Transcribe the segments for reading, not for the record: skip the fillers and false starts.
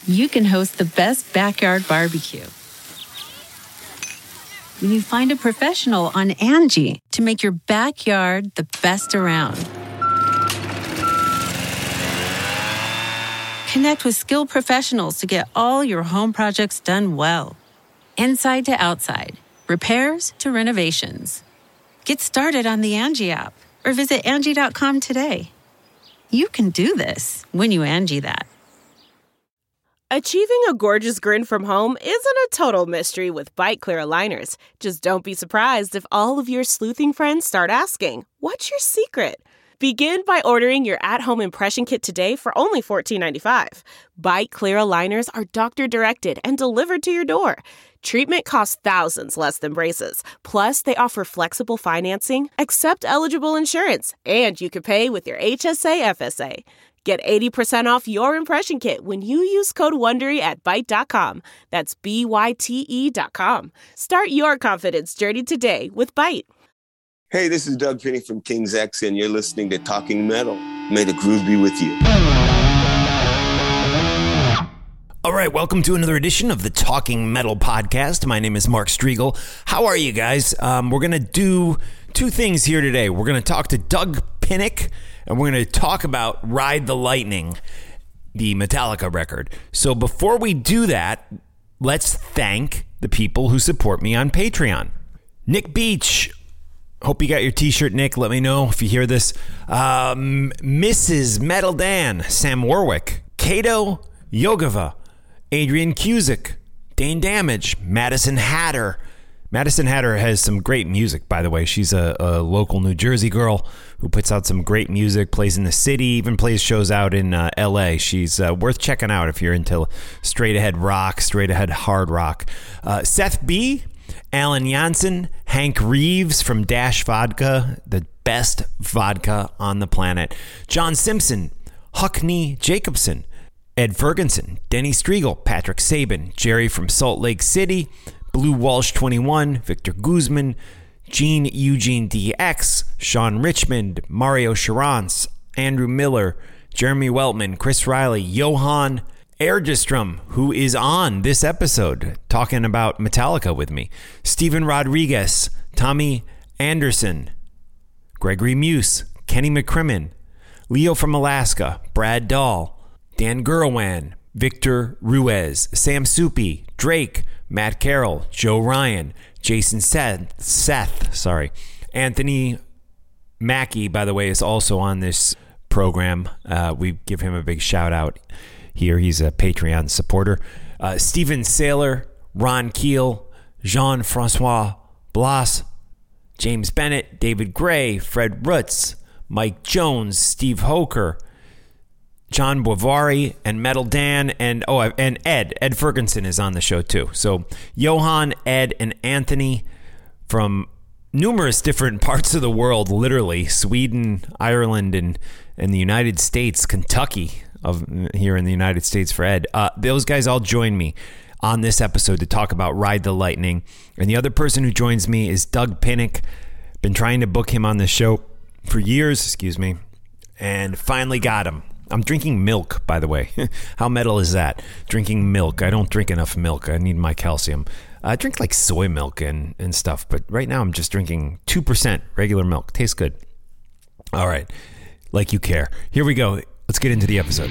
you can host the best backyard barbecue. When you find a professional on Angie to make your backyard the best around. Connect with skilled professionals to get all your home projects done well. Inside to outside, repairs to renovations. Get started on the Angie app or visit Angie.com today. You can do this when you Angie that. Achieving a gorgeous grin from home isn't a total mystery with Byte Clear aligners. Just don't be surprised if all of your sleuthing friends start asking, "What's your secret?" Begin by ordering your at-home impression kit today for only $14.95. Byte Clear aligners are doctor-directed and delivered to your door. Treatment costs thousands less than braces. Plus, they offer flexible financing, accept eligible insurance, and you can pay with your HSA FSA. Get 80% off your impression kit when you use code WONDERY at Byte.com. That's BYTE.com. Start your confidence journey today with Byte. Hey, this is Doug Penny from King's X, and you're listening to Talking Metal. May the groove be with you. All right, welcome to another edition of the Talking Metal podcast. My name is Mark Striegel. How are you guys? We're going to do two things here today. We're going to talk to Doug Pinnick, and we're going to talk about Ride the Lightning, the Metallica record. So before we do that, let's thank the people who support me on Patreon. Nick Beach. Hope you got your t-shirt, Nick. Let me know if you hear this. Mrs. Metal Dan, Sam Warwick, Kato Yogava, Adrian Cusick, Dane Damage, Madison Hatter. Madison Hatter has some great music, by the way. She's a local New Jersey girl who puts out some great music, plays in the city, even plays shows out in L.A. She's worth checking out if you're into straight-ahead rock, straight-ahead hard rock. Seth B., Alan Janssen, Hank Reeves from Dash Vodka, the best vodka on the planet. John Simpson, Huckney Jacobson, Ed Ferguson, Denny Striegel, Patrick Sabin, Jerry from Salt Lake City, Blue Walsh 21, Victor Guzman, Gene Eugene DX, Sean Richmond, Mario Charance, Andrew Miller, Jeremy Weltman, Chris Riley, Johan Erdestrom, who is on this episode talking about Metallica with me, Steven Rodriguez, Tommy Anderson, Gregory Muse, Kenny McCrimmon, Leo from Alaska, Brad Dahl, Dan Gurwan, Victor Ruiz, Sam Soupy, Drake, Matt Carroll, Joe Ryan, Jason Seth, Anthony Mackie, by the way, is also on this program. We give him a big shout out here. He's a Patreon supporter. Stephen Saylor, Ron Keel, Jean-Francois Blas, James Bennett, David Gray, Fred Rutz, Mike Jones, Steve Hoker, John Boivari, and Metal Dan, and Ed Ferguson is on the show too. So Johan, Ed, and Anthony from numerous different parts of the world, literally Sweden, Ireland, and the United States, Kentucky, here in the United States for Ed. Those guys all join me on this episode to talk about Ride the Lightning. And the other person who joins me is Doug Pinnick. Been trying to book him on the show for years, and finally got him. I'm drinking milk, by the way. How metal is that? Drinking milk. I don't drink enough milk. I need my calcium. I drink like soy milk and stuff, but right now I'm just drinking 2% regular milk. Tastes good. All right. Like you care. Here we go. Let's get into the episode.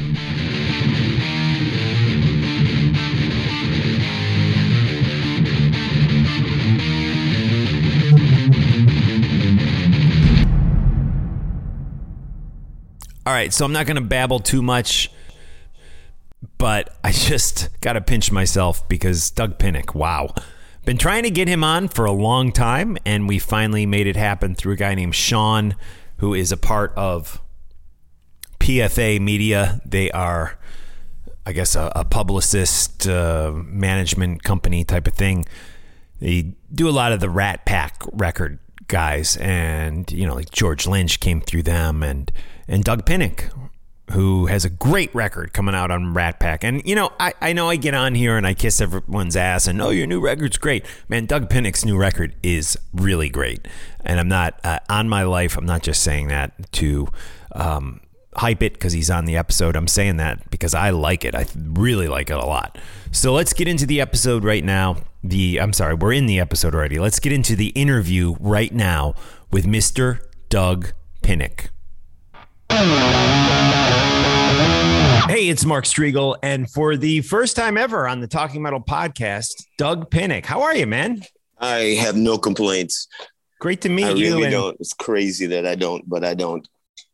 All right, so I'm not going to babble too much, but I just got to pinch myself because Doug Pinnick, wow. Been trying to get him on for a long time, and we finally made it happen through a guy named Sean, who is a part of PFA Media. They are, I guess, a publicist, management company type of thing. They do a lot of the Rat Pack record guys, and, like George Lynch came through them, and Doug Pinnick, who has a great record coming out on Rat Pack. And, I know I get on here and I kiss everyone's ass and, your new record's great. Man, Doug Pinnick's new record is really great. And I'm not, on my life, I'm not just saying that to hype it because he's on the episode. I'm saying that because I like it. I really like it a lot. So let's get into the episode right now. We're in the episode already. Let's get into the interview right now with Mr. Doug Pinnick. Hey, it's Mark Strigl, and for the first time ever on the Talking Metal podcast, Doug Pinnick. How are you, man? I have no complaints. Great to meet you. I really don't. It's crazy that I don't, but I don't.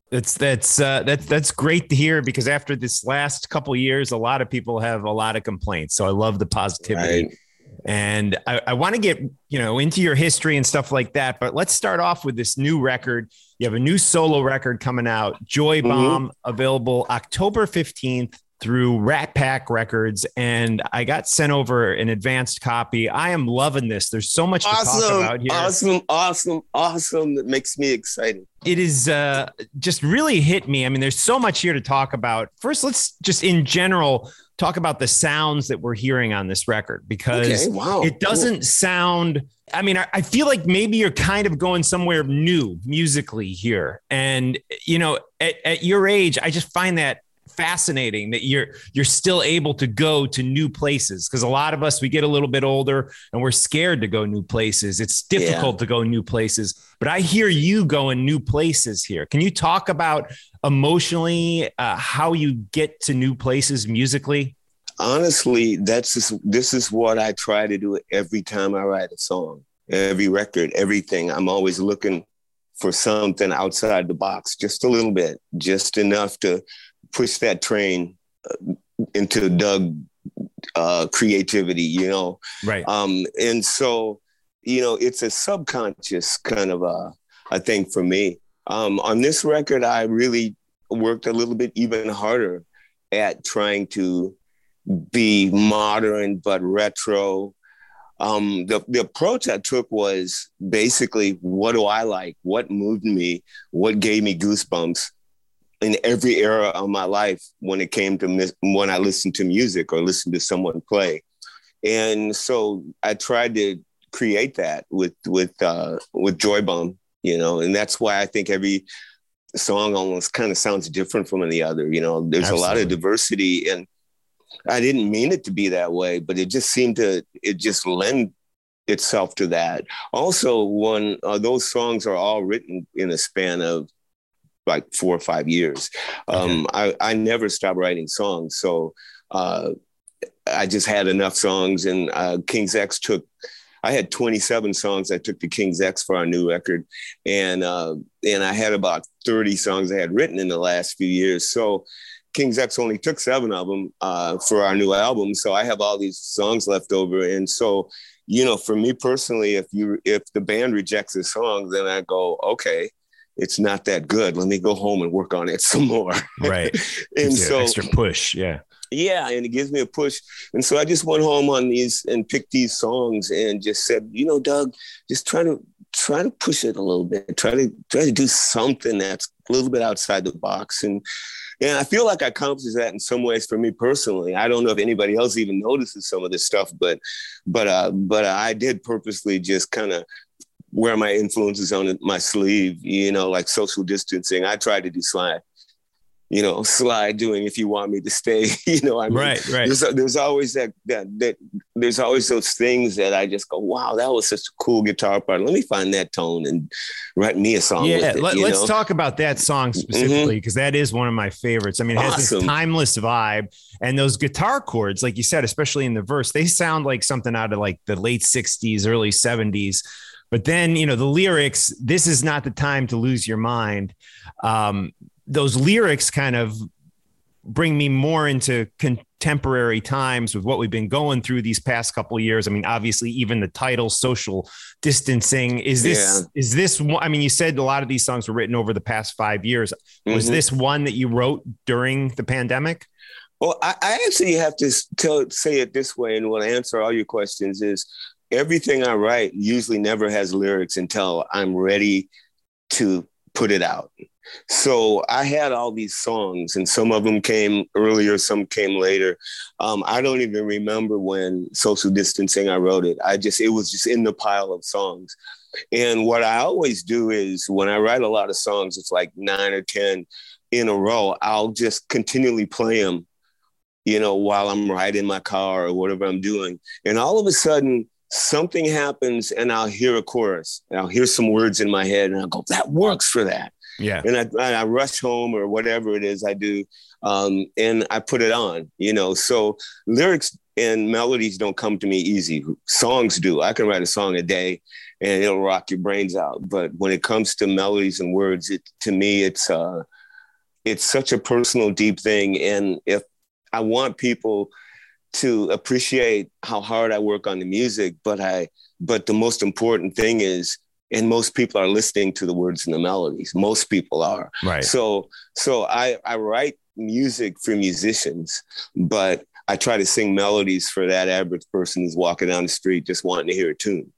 That's great to hear, because after this last couple of years, a lot of people have a lot of complaints. So I love the positivity. Right. And I want to get, into your history and stuff like that. But let's start off with this new record. You have a new solo record coming out, Joy Bomb, available October 15th through Rat Pack Records. And I got sent over an advanced copy. I am loving this. There's so much to talk about here. Awesome. That makes me excited. It is just really hit me. I mean, there's so much here to talk about. First, let's just in general talk about the sounds that we're hearing on this record, because it doesn't sound, I mean, I feel like maybe you're kind of going somewhere new musically here. And, at your age, I just find that fascinating that you're still able to go to new places, because a lot of us, we get a little bit older and we're scared to go new places. It's difficult to go new places, but I hear you going new places here. Can you talk about emotionally how you get to new places musically? Honestly, this is what I try to do every time I write a song, every record, everything. I'm always looking for something outside the box, just a little bit, just enough to push that train into Doug creativity, Right. And so, it's a subconscious kind of a thing for me. On this record, I really worked a little bit even harder at trying to be modern but retro. The approach I took was basically, what do I like? What moved me? What gave me goosebumps in every era of my life when it came to when I listened to music or listened to someone play. And so I tried to create that with Joy Bomb, and that's why I think every song almost kind of sounds different from the other. There's Absolutely. A lot of diversity, and I didn't mean it to be that way, but it just lend itself to that. Also, those songs are all written in a span of like 4 or 5 years. I never stopped writing songs. So I just had enough songs, and King's X I had 27 songs I took to King's X for our new record. And I had about 30 songs I had written in the last few years. So King's X only took 7 of them for our new album. So I have all these songs left over. And so, for me personally, if the band rejects a song, then I go, okay, it's not that good. Let me go home and work on it some more. Right. And so extra push. Yeah. Yeah. And it gives me a push. And so I just went home on these and picked these songs and just said, Doug, just try to push it a little bit. Try to do something that's a little bit outside the box. And I feel like I accomplished that in some ways for me personally. I don't know if anybody else even notices some of this stuff, but I did purposely just kind of wear my influences on my sleeve, like social distancing. I tried to do slide doing If You Want Me to Stay, Right. There's always that there's always those things that I just go, wow, that was such a cool guitar part. Let me find that tone and write me a song with it. Let's talk about that song specifically, because that is one of my favorites. I mean, it has this timeless vibe, and those guitar chords, like you said, especially in the verse, they sound like something out of like the late 60s, early 70s. But then, the lyrics, this is not the time to lose your mind. Those lyrics kind of bring me more into contemporary times with what we've been going through these past couple of years. I mean, obviously, even the title, social distancing, is this one? I mean, you said a lot of these songs were written over the past 5 years. Was this one that you wrote during the pandemic? Well, I actually have to say it this way, and will answer all your questions is, everything I write usually never has lyrics until I'm ready to put it out. So I had all these songs, and some of them came earlier, some came later. I don't even remember when Social Distancing I wrote it. It was just in the pile of songs. And what I always do is when I write a lot of songs, it's like 9 or 10 in a row, I'll just continually play them, you know, while I'm riding my car or whatever I'm doing. And all of a sudden, something happens and I'll hear a chorus and I'll hear some words in my head and I'll go, that works for that. Yeah. And I rush home or whatever it is I do. And I put it on, you know, so lyrics and melodies don't come to me easy. Songs do. I can write a song a day and it'll rock your brains out. But when it comes to melodies and words, to me, it's such a personal, deep thing. And if I want people to appreciate how hard I work on the music, but the most important thing is, and most people are listening to the words and the melodies. Most people are. Right. So I write music for musicians, but I try to sing melodies for that average person who's walking down the street just wanting to hear a tune.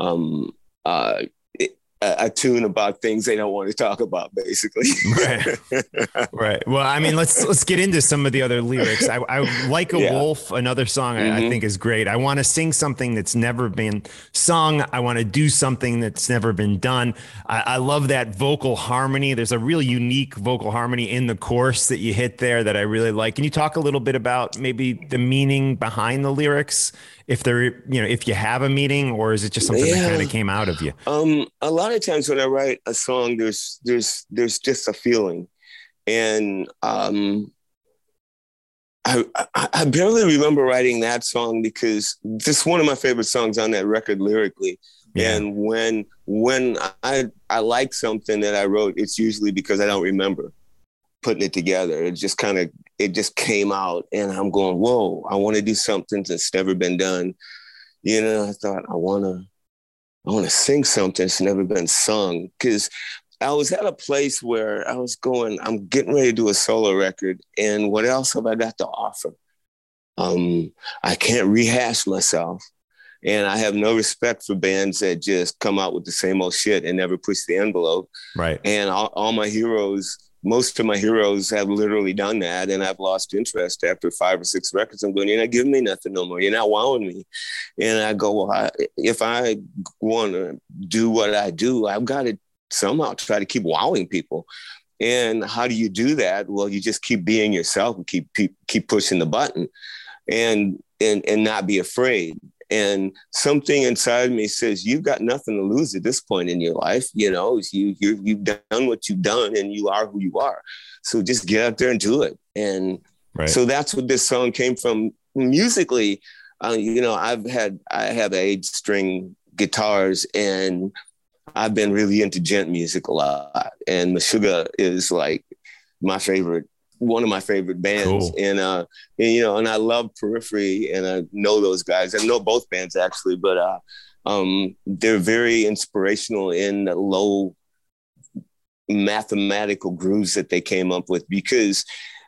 A tune about things they don't want to talk about, basically. Right. Right. Well, I mean, let's get into some of the other lyrics. I Like a Wolf, another song I think is great. I want to sing something that's never been sung. I want to do something that's never been done. I love that vocal harmony. There's a really unique vocal harmony in the chorus that you hit there that I really like. Can you talk a little bit about maybe the meaning behind the lyrics? If if you have a meaning, or is it just something that kind of came out of you? A lot of times when I write a song, there's just a feeling, and I barely remember writing that song because this is one of my favorite songs on that record lyrically. Yeah. And when I like something that I wrote, it's usually because I don't remember putting it together. It just came out and I'm going, whoa, I want to do something that's never been done. You know, I thought I want to sing something that's never been sung, because I was at a place where I was going, I'm getting ready to do a solo record, and what else have I got to offer? I can't rehash myself, and I have no respect for bands that just come out with the same old shit and never push the envelope. Right. And all my heroes, most of my heroes have literally done that, and I've lost interest after 5 or 6 records. I'm going, you're not giving me nothing no more. You're not wowing me. And I go, well, if I want to do what I do, I've got to somehow try to keep wowing people. And how do you do that? Well, you just keep being yourself and keep pushing the button, and not be afraid. And something inside me says, you've got nothing to lose at this point in your life. You know, you've done what you've done and you are who you are. So just get out there and do it. And so that's what this song came from. Musically, you know, I have 8-string guitars, and I've been really into gent music a lot. And Meshuggah is like one of my favorite bands. Cool. And you know, and I love Periphery, and I know those guys. I know both bands actually, but they're very inspirational in the low mathematical grooves that they came up with, because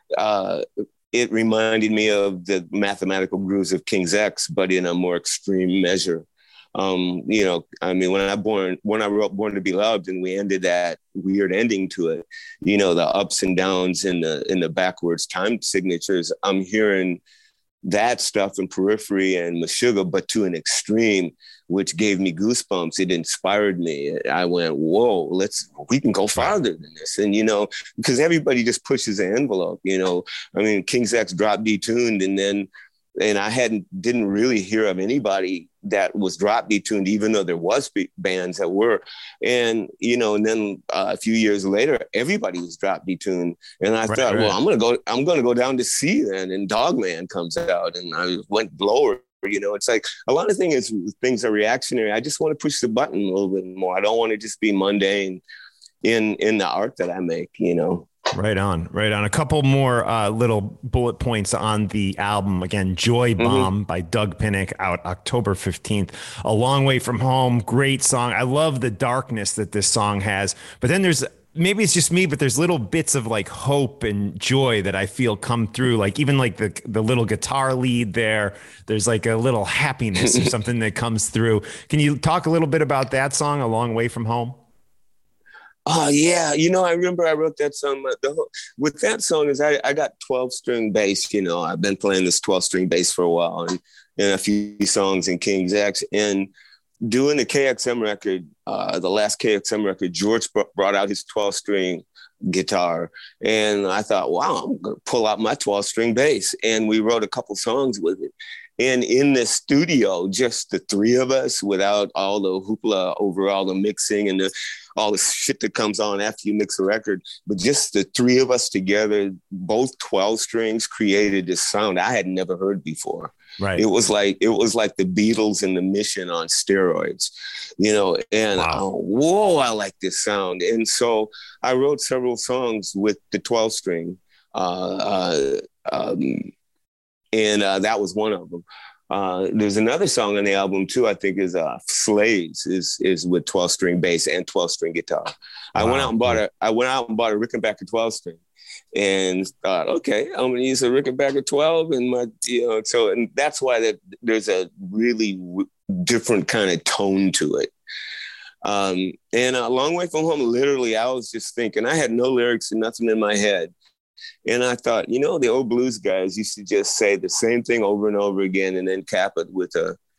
it reminded me of the mathematical grooves of King's X, but in a more extreme measure. You know, I mean, when I wrote Born to Be Loved, and we ended that weird ending to it, you know, the ups and downs in the backwards time signatures, I'm hearing that stuff in Periphery and Meshuggah, but to an extreme, which gave me goosebumps. It inspired me. I went, whoa, we can go farther than this. And, you know, because everybody just pushes the envelope, you know. I mean, King's X dropped detuned, and I didn't really hear of anybody that was drop detuned, even though there was bands that were. And, you know, and then a few years later, everybody was drop detuned. And I thought, well, I'm going to go down to C then. And Dogman comes out, and I went lower. You know, it's like a lot of things are reactionary. I just want to push the button a little bit more. I don't want to just be mundane in the art that I make, you know. Right on. A couple more little bullet points on the album. Again, Joy Bomb by Doug Pinnick, out October 15th. A Long Way From Home, great song. I love the darkness that this song has. But then maybe it's just me, but there's little bits of like hope and joy that I feel come through. Like even like the little guitar lead there's like a little happiness or something that comes through. Can you talk a little bit about that song, A Long Way From Home? Oh, yeah. You know, I remember I wrote that song. With that song is I got 12-string bass. You know, I've been playing this 12-string bass for a while, and a few songs in King's X. And doing the KXM record, the last KXM record, George brought out his 12-string guitar. And I thought, wow, I'm going to pull out my 12-string bass. And we wrote a couple songs with it. And in the studio, just the three of us, without all the hoopla over all the mixing and all the shit that comes on after you mix a record, but just the three of us together, both 12 strings, created this sound I had never heard before. Right. It was like the Beatles and the Mission on steroids, you know, and whoa, I like this sound. And so I wrote several songs with the 12 string. And that was one of them. There's another song on the album too, I think is Slaves is with 12-string bass and 12-string guitar. Wow. I went out and bought a Rickenbacker 12-string and thought, okay, I'm gonna use a Rickenbacker 12 and and that's why there's a really different kind of tone to it. And A Long Way From Home, literally, I was just thinking, I had no lyrics and nothing in my head. And I thought, the old blues guys used to just say the same thing over and over again and then cap it with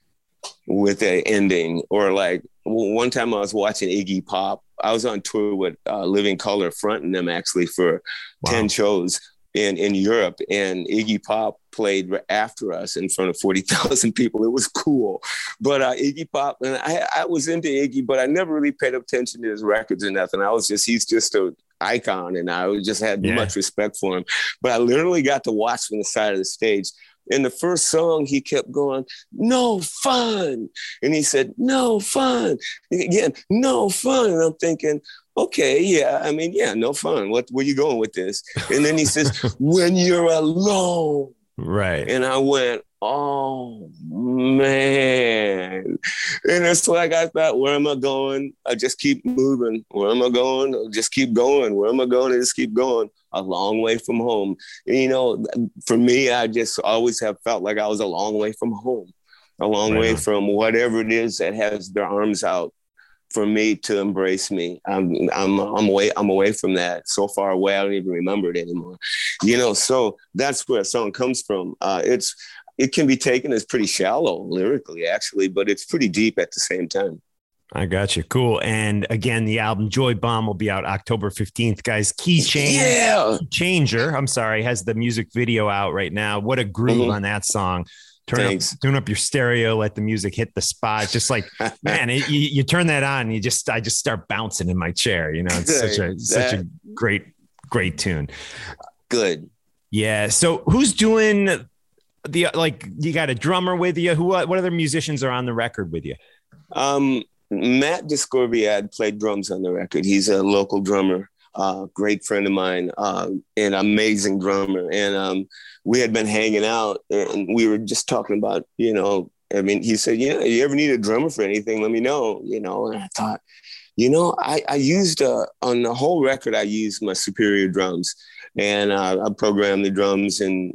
a ending. Or like one time I was watching Iggy Pop. I was on tour with Living Colour, fronting them actually for 10 shows in Europe. And Iggy Pop played after us in front of 40,000 people. It was cool. But Iggy Pop, and I was into Iggy, but I never really paid attention to his records or nothing. He's just a icon, and I just had much respect for him. But I literally got to watch from the side of the stage. In the first song, he kept going, "No fun." And he said, "No fun." Again, "No fun." And I'm thinking, okay, no fun. What, where you going with this? And then he says, "When you're alone." Right. And I went, oh, man. And it's like, I thought, where am I going? I just keep moving. Where am I going? I'll just keep going. Where am I going? I just keep going. A long way from home. And, for me, I just always have felt like I was a long way from home, a long way from whatever it is that has their arms out for me to embrace me. I'm away from that, so far away I don't even remember it anymore. So that's where a song comes from. It can be taken as pretty shallow lyrically, actually, but it's pretty deep at the same time. I got you. Cool. And again, the album Joy Bomb will be out October 15th, guys. Key Changer, has the music video out right now. What a groove on that song. Tune up your stereo, let the music hit the spot. Just like, man, you turn that on, I just start bouncing in my chair. It's such a great tune. Good. Yeah. So who's doing you got a drummer with you? What other musicians are on the record with you? Matt Discorbiad played drums on the record. He's a local drummer. Great friend of mine, an amazing drummer. And we had been hanging out and we were just talking about, he said, you ever need a drummer for anything, let me know, and I thought, I used, on the whole record, I used my Superior drums and I programmed the drums and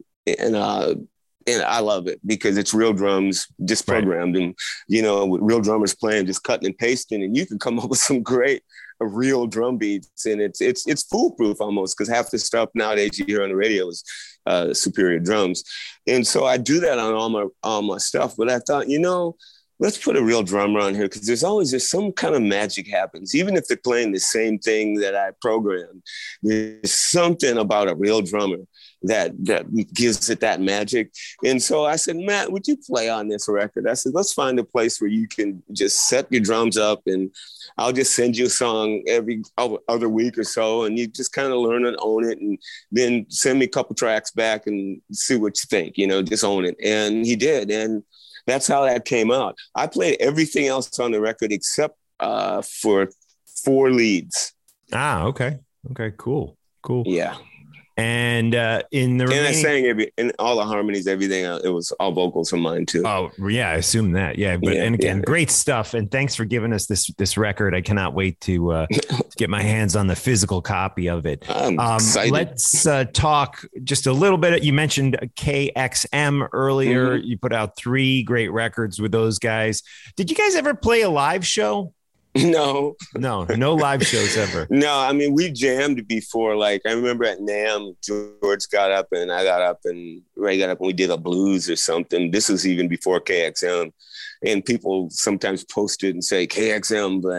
I love it because it's real drums, just programmed, and with real drummers playing, just cutting and pasting, and you can come up with some great real drum beats, and it's foolproof almost because half the stuff nowadays you hear on the radio is Superior drums, and so I do that on all my stuff. But I thought, let's put a real drummer on here because there's some kind of magic happens. Even if they're playing the same thing that I programmed, there's something about a real drummer that gives it that magic. And so I said, Matt, would you play on this record? I said, let's find a place where you can just set your drums up and I'll just send you a song every other week or so. And you just kind of learn and own it. And then send me a couple tracks back and see what you think, just own it. And he did. And that's how that came out. I played everything else on the record except for 4 leads. Okay. Okay, cool. Yeah. And in the remaining... And I sang in all the harmonies, everything. It was all vocals of mine too. Oh yeah, I assume that. Yeah, but great stuff. And thanks for giving us this record. I cannot wait to get my hands on the physical copy of it. I'm excited. Let's talk just a little bit. You mentioned KXM earlier. Mm-hmm. You put out 3 great records with those guys. Did you guys ever play a live show? No live shows ever. No, we jammed before. Like I remember at NAMM, George got up and I got up and Ray got up and we did a blues or something. This was even before KXM, and people sometimes posted and say KXM, but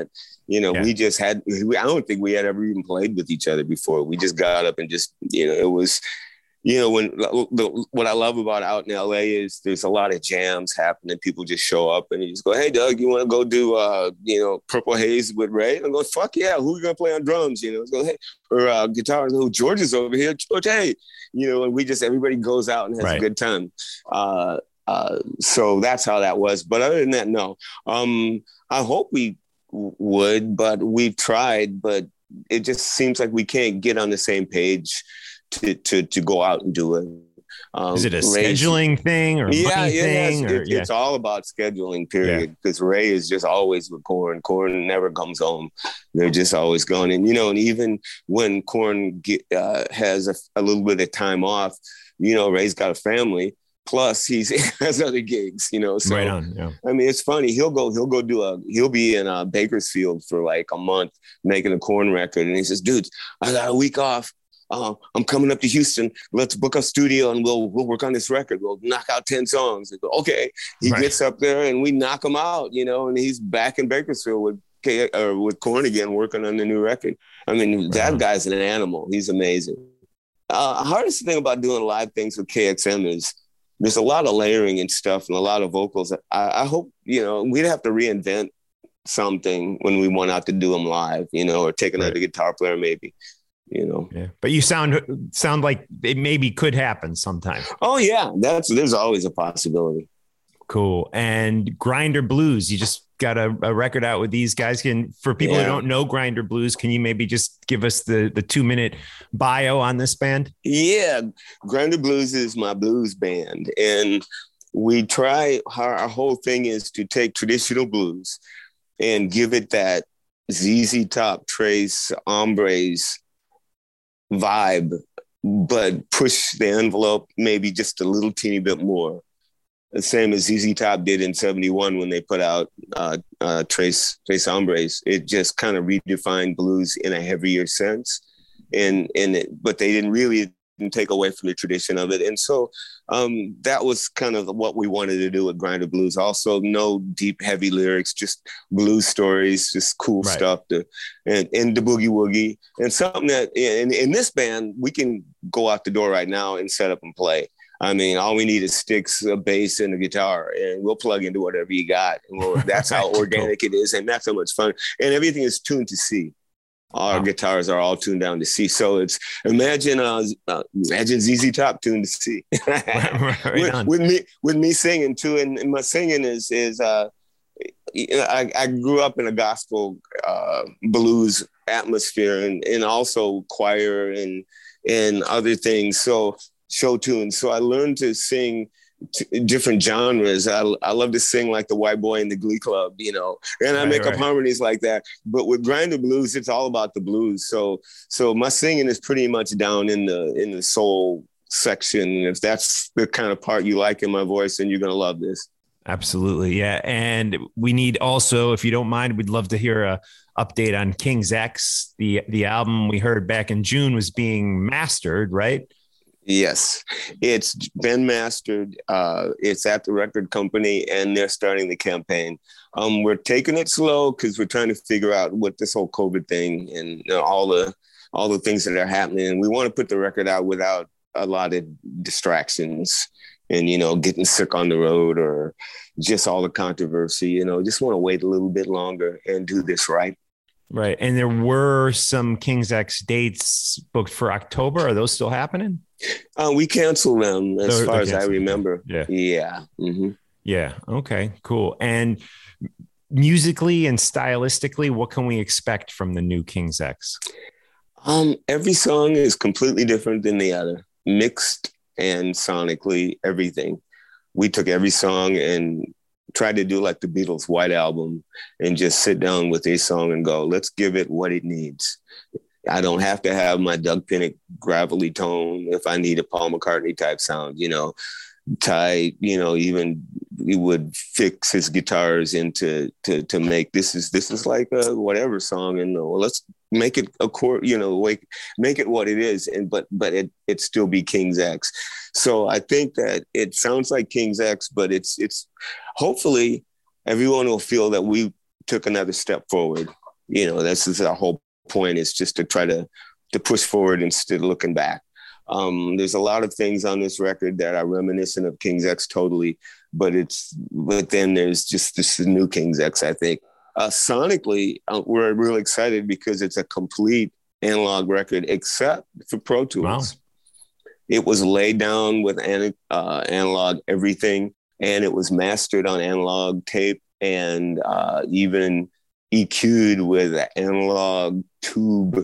You know, Yeah. we just had, I don't think we had ever even played with each other before. We just got up and just, you know, it was, you know, what I love about out in LA is there's a lot of jams happening. People just show up and you just go, hey, Doug, you want to go do, you know, Purple Haze with Ray? And I go, fuck yeah, who are you going to play on drums? You know, go, hey, or guitar, oh, George is over here. George, hey, you know, and we just, everybody goes out and has a good time. So that's how that was. But other than that, no. I hope we would, but we've tried, but it just seems like we can't get on the same page to go out and do it. Is it a scheduling thing or money thing? It's all about scheduling, period. Because Ray is just always with Korn. Korn never comes home. They're just always going. And, you know, and even when Korn has a little bit of time off, you know, Ray's got a family. Plus, he has other gigs, you know. So, right on. Yeah. I mean, it's funny. He'll be in Bakersfield for like a month making a Korn record, and he says, "Dude, I got a week off. I'm coming up to Houston. Let's book a studio and we'll work on this record. We'll knock out 10 songs." I go, okay. He gets up there and we knock him out, you know, and he's back in Bakersfield with Korn again, working on the new record. I mean, that guy's an animal. He's amazing. Hardest thing about doing live things with KXM is there's a lot of layering and stuff and a lot of vocals. I hope, you know, we'd have to reinvent something when we went out to do them live, you know, or take another guitar player maybe. You know, but you sound like it maybe could happen sometime. Oh yeah, there's always a possibility. Cool. And Grinder Blues, you just got a record out with these guys. For people who don't know Grinder Blues, can you maybe just give us the 2-minute bio on this band? Yeah, Grinder Blues is my blues band, and we try. Our whole thing is to take traditional blues and give it that ZZ Top, Trace, Hombres vibe, but push the envelope maybe just a little teeny bit more. The same as ZZ Top did in 71 when they put out Trace Hombres. It just kind of redefined blues in a heavier sense, but they didn't take away from the tradition of it. And so that was kind of what we wanted to do with Grinder Blues. Also, no deep, heavy lyrics, just blues stories, just cool stuff and the boogie woogie. And something that in this band, we can go out the door right now and set up and play. I mean, all we need is sticks, a bass, and a guitar, and we'll plug into whatever you got. And that's how organic it is, and that's how much fun. And everything is tuned to C. Our guitars are all tuned down to C. So it's imagine ZZ Top tuned to C. with me singing too, and my singing is I grew up in a gospel blues atmosphere and also choir and other things. So show tunes. So I learned to sing different genres. I love to sing like the white boy in the Glee Club, you know, and I make up harmonies like that. But with Grinder Blues, it's all about the blues. So my singing is pretty much down in the soul section. If that's the kind of part you like in my voice, then you're gonna love this. Absolutely, yeah. And we need also, if you don't mind, we'd love to hear a update on King's X. The album we heard back in June was being mastered, right? Yes, it's been mastered. It's at the record company and they're starting the campaign. We're taking it slow because we're trying to figure out what this whole COVID thing and all the things that are happening. And we want to put the record out without a lot of distractions and, you know, getting sick on the road or just all the controversy, you know, just want to wait a little bit longer and do this right. Right. And there were some King's X dates booked for October. Are those still happening? We canceled them as far as I remember. Yeah. Yeah. Mm-hmm. Yeah. Okay, cool. And musically and stylistically, what can we expect from the new King's X? Every song is completely different than the other, mixed and sonically, everything. We took every song and tried to do like the Beatles' White Album and just sit down with a song and go, let's give it what it needs. I don't have to have my Doug Pinnick gravelly tone if I need a Paul McCartney type sound, you know. Ty, you know, even he would fix his guitars into to make this is like a whatever song, and well, let's make it a chord, you know, like make it what it is, and but it still be King's X. So I think that it sounds like King's X, but it's hopefully everyone will feel that we took another step forward. That's just our whole point, is just to try to push forward instead of looking back. There's a lot of things on this record that are reminiscent of King's X totally, but then there's just this new King's X, I think. Sonically, we're really excited because it's a complete analog record, except for Pro Tools. Wow. It was laid down with analog everything, and it was mastered on analog tape, and even EQ'd with analog tube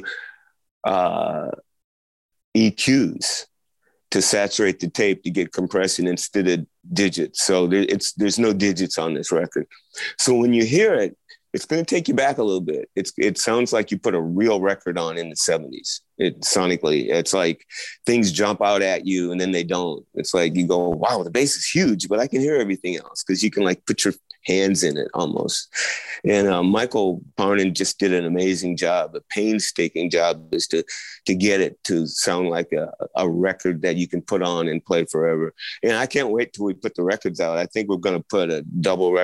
EQs to saturate the tape to get compression instead of digits. So there's no digits on this record. So when you hear it, it's going to take you back a little bit. It sounds like you put a real record on in the 70s. Sonically, it's like things jump out at you and then they don't. It's like you go, wow, the bass is huge, but I can hear everything else because you can like put your hands in it almost. And Michael Parnan just did an amazing job, a painstaking job, is to get it to sound like a record that you can put on and play forever. And I can't wait till we put the records out. I think we're going to put a double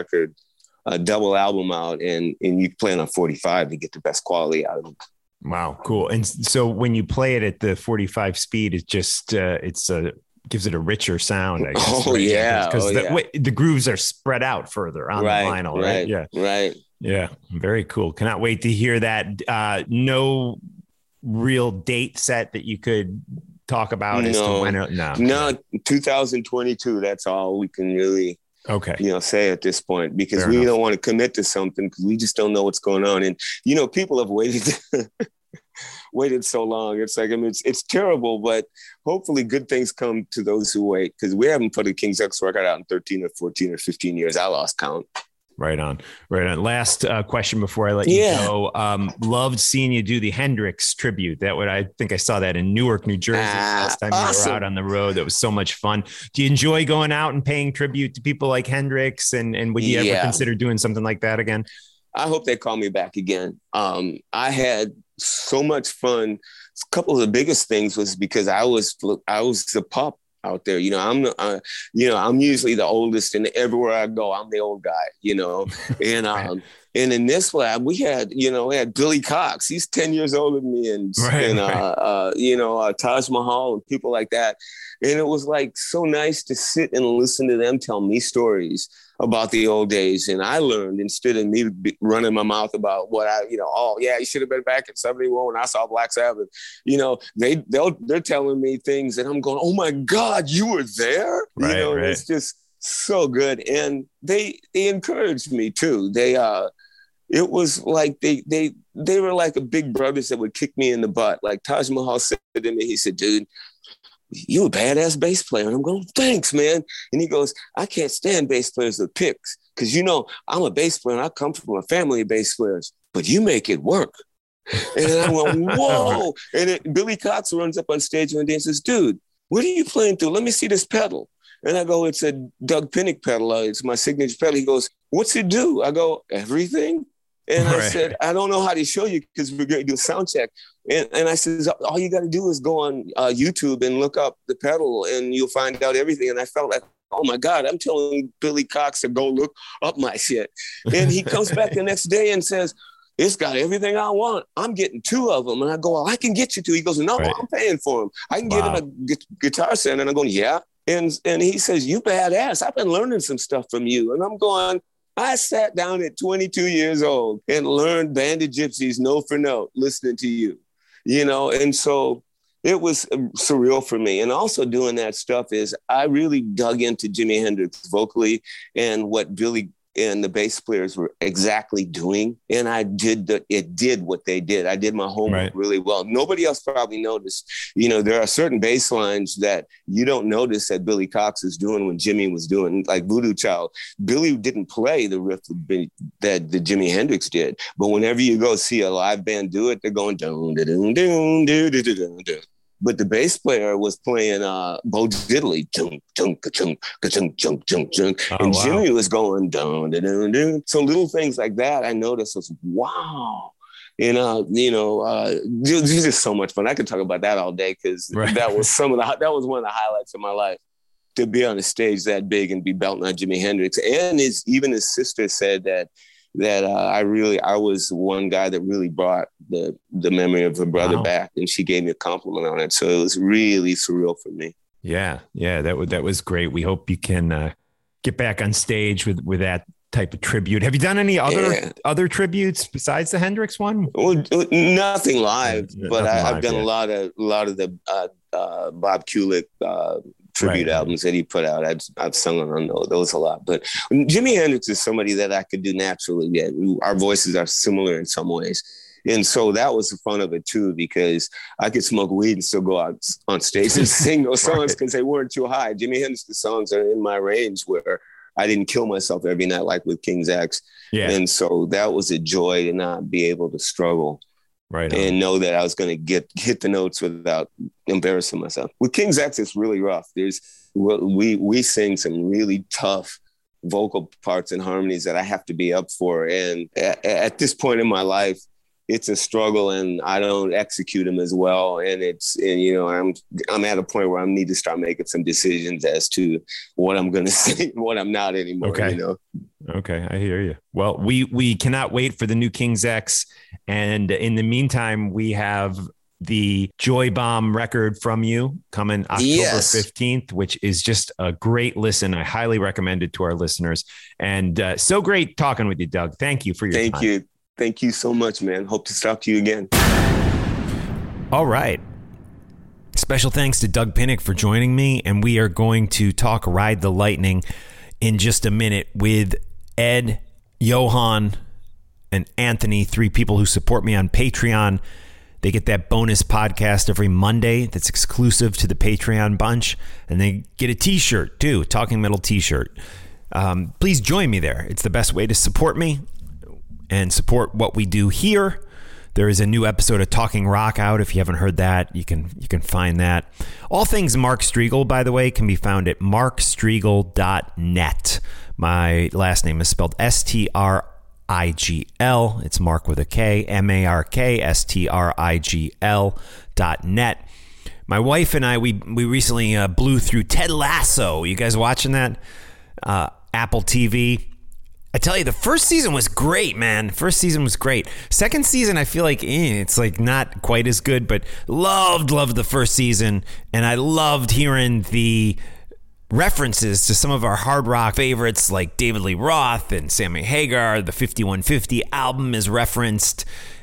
album out, and you play on a 45 to get the best quality out of it. Wow, cool. And so when you play it at the 45 speed, it just gives it a richer sound, I guess. Oh, right? Yeah. Because the grooves are spread out further on the vinyl, right? Yeah. Right. Yeah. Very cool. Cannot wait to hear that. No real date set that you could talk about as to when? No, 2022. That's all we can really say at this point, because Fair we enough. don't want to commit to something because we just don't know what's going on. And, people have waited so long. It's like, it's terrible, but hopefully good things come to those who wait, because we haven't put a King's X record out in 13 or 14 or 15 years. I lost count. Right on. Last question before I let you go. Loved seeing you do the Hendrix tribute. I think I saw that in Newark, New Jersey last time you were out on the road. That was so much fun. Do you enjoy going out and paying tribute to people like Hendrix? And would you ever consider doing something like that again? I hope they call me back again. I had so much fun. A couple of the biggest things was because I was the pup out there. I'm usually the oldest, and everywhere I go, I'm the old guy, and and in this lab we had Billy Cox. He's 10 years older than me, and Taj Mahal and people like that. And it was like so nice to sit and listen to them tell me stories about the old days. And I learned, instead of me running my mouth about what you should have been back in 71 when I saw Black Sabbath. They're telling me things and I'm going, oh my God, you were there? Right. It's just so good. And they encouraged me too. It was like they were like a big brothers that would kick me in the butt. Like Taj Mahal said to me, he said, dude, you a badass bass player. And I'm going, thanks, man. And he goes, I can't stand bass players with picks because, I'm a bass player and I come from a family of bass players, but you make it work. And I went, whoa. And Billy Cox runs up on stage one day and says, dude, what are you playing through? Let me see this pedal. And I go, it's a Doug Pinnick pedal. It's my signature pedal. He goes, what's it do? I go, everything. And I said, I don't know how to show you because we're going to do a sound check. And I said, all you got to do is go on YouTube and look up the pedal and you'll find out everything. And I felt like, oh my God, I'm telling Billy Cox to go look up my shit. And he comes back the next day and says, it's got everything I want. I'm getting 2 of them. And I go, well, I can get you 2. He goes, no, I'm paying for them. I can get him a guitar stand. And I'm going, yeah. And he says, you badass. I've been learning some stuff from you. And I'm going, I sat down at 22 years old and learned Banded Gypsies note for note, listening to you, and so it was surreal for me. And also doing that stuff is I really dug into Jimi Hendrix vocally and what Billy and the bass players were exactly doing. And it did what they did. I did my homework really well. Nobody else probably noticed. There are certain bass lines that you don't notice that Billy Cox is doing when Jimmy was doing, like Voodoo Child. Billy didn't play the riff that the Jimi Hendrix did. But whenever you go see a live band do it, they're going doon, doon, doon, doon, doon, doon, doon. But the bass player was playing Bo Diddley, chunk, chunk, chunk, chunk, chunk, chunk, chunk, and Jimmy was going down, down, down. So little things like that, I noticed was wow. And this is just so much fun. I could talk about that all day because that was one of the highlights of my life. To be on a stage that big and be belting on Jimi Hendrix, and even his sister said that that I was one guy that really brought the memory of her brother back, and she gave me a compliment on it. So it was really surreal for me. Yeah. That was great. We hope you can get back on stage with that type of tribute. Have you done any other tributes besides the Hendrix one? Well, nothing live, but I've done a lot of the Bob Kulick tribute albums that he put out. I've sung on those a lot. But Jimi Hendrix is somebody that I could do naturally. Yeah, our voices are similar in some ways. And so that was the fun of it too, because I could smoke weed and still go out on stage and sing those songs because they weren't too high. Jimi Hendrix's songs are in my range where I didn't kill myself every night like with King's X. Yeah. And so that was a joy to not be able to struggle. Right. And know that I was going to hit the notes without embarrassing myself. With King's X, it's really rough. We sing some really tough vocal parts and harmonies that I have to be up for. And at this point in my life, it's a struggle, and I don't execute them as well. And I'm at a point where I need to start making some decisions as to what I'm going to sing and what I'm not anymore. Okay. Okay. I hear you. Well, we cannot wait for the new King's X. And in the meantime, we have the Joy Bomb record from you coming October 15th, which is just a great listen. I highly recommend it to our listeners. And so great talking with you, Doug. Thank you for your time. Thank you. Thank you so much, man. Hope to talk to you again. All right. Special thanks to Doug Pinnick for joining me. And we are going to talk Ride the Lightning in just a minute with Ed, Johan, and Anthony, 3 people who support me on Patreon. They get that bonus podcast every Monday that's exclusive to the Patreon bunch. And they get a t-shirt too, Talking Metal t-shirt. Please join me there. It's the best way to support me and support what we do here. There is a new episode of Talking Rock out. If you haven't heard that, you can find that. All things Mark Strigl, by the way, can be found at markstrigl.net. My last name is spelled Strigl. It's Mark with a K, MarkStrigl.net. My wife and I, we recently blew through Ted Lasso. You guys watching that? Apple TV. I tell you, the first season was great, man. First season was great. Second season, I feel like it's like not quite as good, but loved the first season. And I loved hearing the references to some of our hard rock favorites like David Lee Roth and Sammy Hagar. The 5150 album is referenced.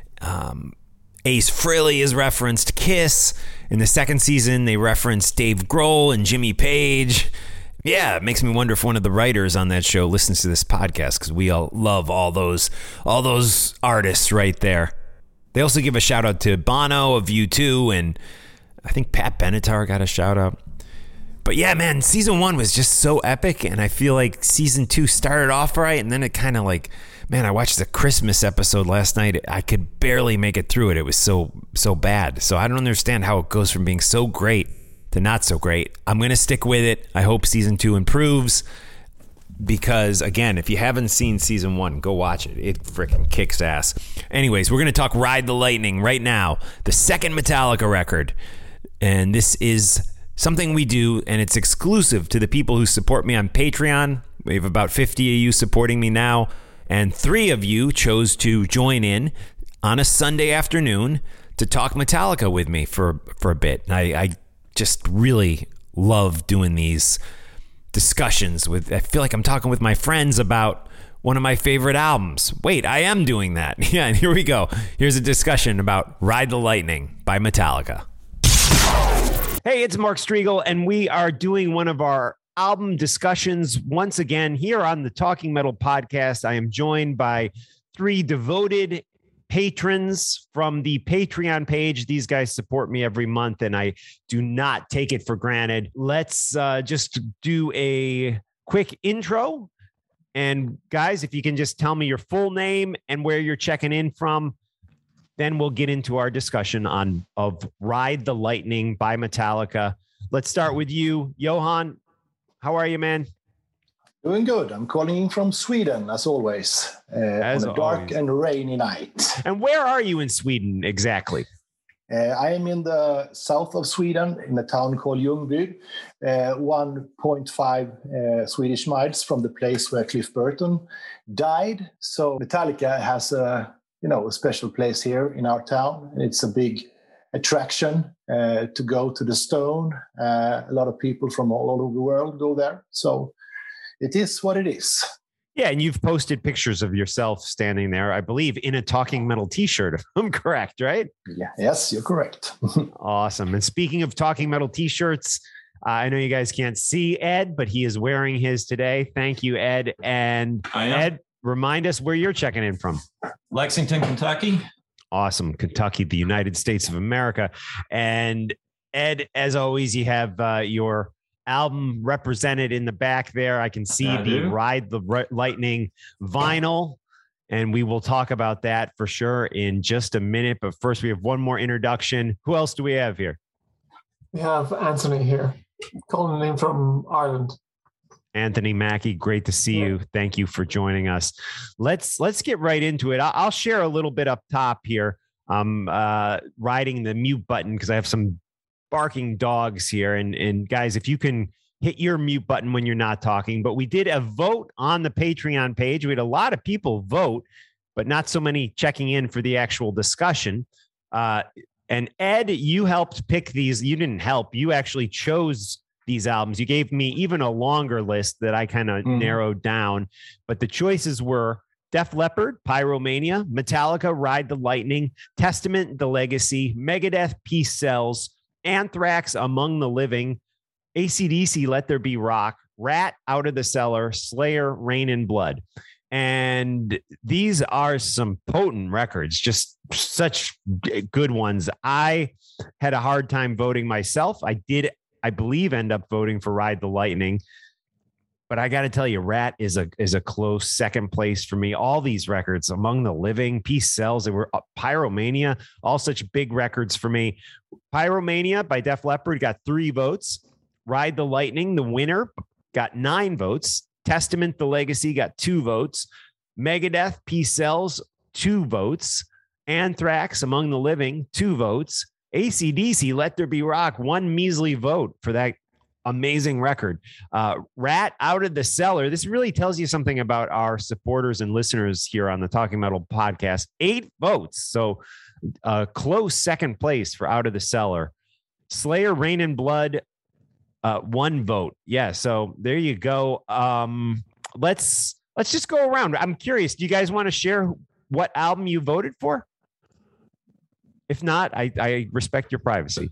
Ace Frehley is referenced. Kiss. In the second season, they referenced Dave Grohl and Jimmy Page. Yeah, it makes me wonder if one of the writers on that show listens to this podcast, because we all love all those artists right there. They also give a shout out to Bono of U2, and I think Pat Benatar got a shout out. But yeah, man, season 1 was just so epic, and I feel like season 2 started off right, and then it kind of like, man, I watched the Christmas episode last night. I could barely make it through it. It was so bad. So I don't understand how it goes from being so great to not so great. I'm going to stick with it. I hope season 2 improves, because again, if you haven't seen season 1, go watch it. It freaking kicks ass. Anyways, we're going to talk Ride the Lightning right now, the second Metallica record. And this is something we do, and it's exclusive to the people who support me on Patreon. We have about 50 of you supporting me now, and 3 of you chose to join in on a Sunday afternoon to talk Metallica with me for a bit. I just really love doing these discussions I feel like I'm talking with my friends about one of my favorite albums. Wait, I am doing that. Yeah, and here we go. Here's a discussion about Ride the Lightning by Metallica. Hey, it's Mark Strigl, and we are doing one of our album discussions once again here on the Talking Metal podcast. I am joined by 3 devoted patrons from the Patreon page. These guys support me every month, and I do not take it for granted. Let's just do a quick intro. And guys, if you can just tell me your full name and where you're checking in from, then we'll get into our discussion of Ride the Lightning by Metallica. Let's start with you, Johan. How are you, man? Doing good. I'm calling in from Sweden, as always, on a dark and rainy night. And where are you in Sweden exactly? I am in the south of Sweden in a town called Ljungby, 1.5 Swedish miles from the place where Cliff Burton died. So Metallica has a special place here in our town. It's a big attraction to go to the Stone. A lot of people from all over the world go there. So it is what it is. Yeah, and you've posted pictures of yourself standing there, I believe, in a Talking Metal t-shirt, if I'm correct, right? Yeah. Yes, you're correct. Awesome. And speaking of Talking Metal t-shirts, I know you guys can't see Ed, but he is wearing his today. Thank you, Ed. And Ed, remind us where you're checking in from. Lexington, Kentucky. Awesome. Kentucky, the United States of America. And Ed, as always, you have your album represented in the back there. I can see the Ride the Lightning vinyl, and we will talk about that for sure in just a minute. But first, we have one more introduction. Who else do we have here? We have Anthony here, calling in from Ireland. Anthony Mackie, great to see you. Thank you for joining us. Let's get right into it. I'll share a little bit up top here. I'm riding the mute button because I have some barking dogs here. And guys, if you can hit your mute button when you're not talking, but we did a vote on the Patreon page. We had a lot of people vote, but not so many checking in for the actual discussion. And Ed, you helped pick these. You didn't help. You actually chose these albums. You gave me even a longer list that I kind of narrowed down, but the choices were Def Leppard, Pyromania, Metallica, Ride the Lightning, Testament, The Legacy, Megadeth, Peace Sells, Anthrax, Among the Living, AC/DC, Let There Be Rock, Rat, Out of the Cellar, Slayer, Rain and Blood. And these are some potent records, just such good ones. I had a hard time voting myself. I believe, end up voting for Ride the Lightning. But I got to tell you, Rat is a close second place for me. All these records, Among the Living, Peace Sells, they were Pyromania, all such big records for me. Pyromania by Def Leppard got 3 votes. Ride the Lightning, the winner, got 9 votes. Testament, The Legacy got 2 votes. Megadeth, Peace Sells, 2 votes. Anthrax, Among the Living, 2 votes. AC/DC, Let There Be Rock, 1 measly vote for that amazing record. Rat, Out of the Cellar. This really tells you something about our supporters and listeners here on the Talking Metal podcast. 8 votes. So close second place for Out of the Cellar. Slayer, Rain and Blood, 1 vote. Yeah. So there you go. Let's just go around. I'm curious. Do you guys want to share what album you voted for? If not, I respect your privacy.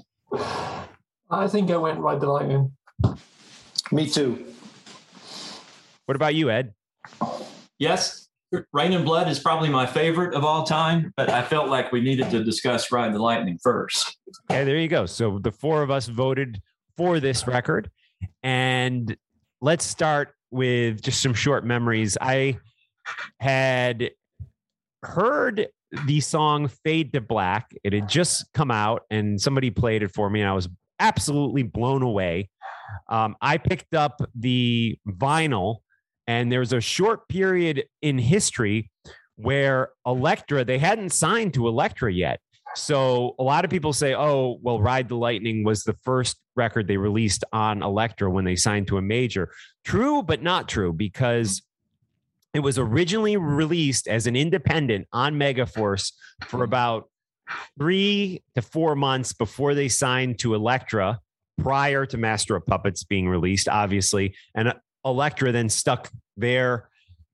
I think I went Ride the Lightning. Me too. What about you, Ed? Yes, Rain and Blood is probably my favorite of all time, but I felt like we needed to discuss Ride the Lightning first. Okay, there you go. So the 4 of us voted for this record. And let's start with just some short memories. I had heard the song Fade to Black. It had just come out and somebody played it for me and I was absolutely blown away. I picked up the vinyl and there was a short period in history where Elektra, they hadn't signed to Elektra yet. So a lot of people say, oh, well, Ride the Lightning was the first record they released on Elektra when they signed to a major. True, but not true, because it was originally released as an independent on Megaforce for about 3 to 4 months before they signed to Elektra, prior to Master of Puppets being released, obviously. And Elektra then stuck their,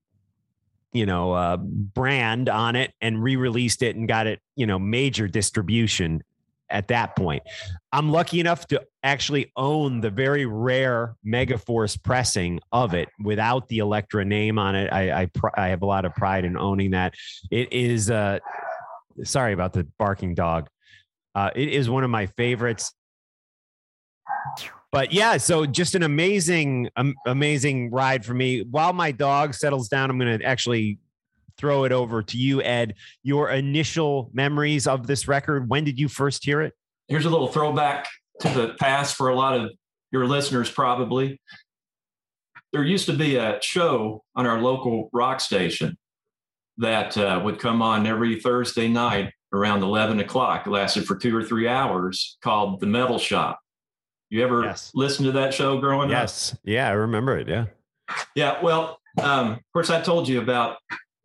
brand on it and re-released it and got it, major distribution at that point. I'm lucky enough to actually own the very rare Megaforce pressing of it without the Elektra name on it. I have a lot of pride in owning that. It is, sorry about the barking dog. It is one of my favorites. But yeah, so just an amazing ride for me. While my dog settles down, I'm going to actually throw it over to you, Ed. Your initial memories of this record. When did you first hear it? Here's a little throwback to the past for a lot of your listeners, probably. There used to be a show on our local rock station that would come on every Thursday night around 11 o'clock. It lasted for 2 or 3 hours, called The Metal Shop. You ever listen to that show growing up? Yes. Yeah, I remember it. Yeah. Yeah. Well, of course, I told you about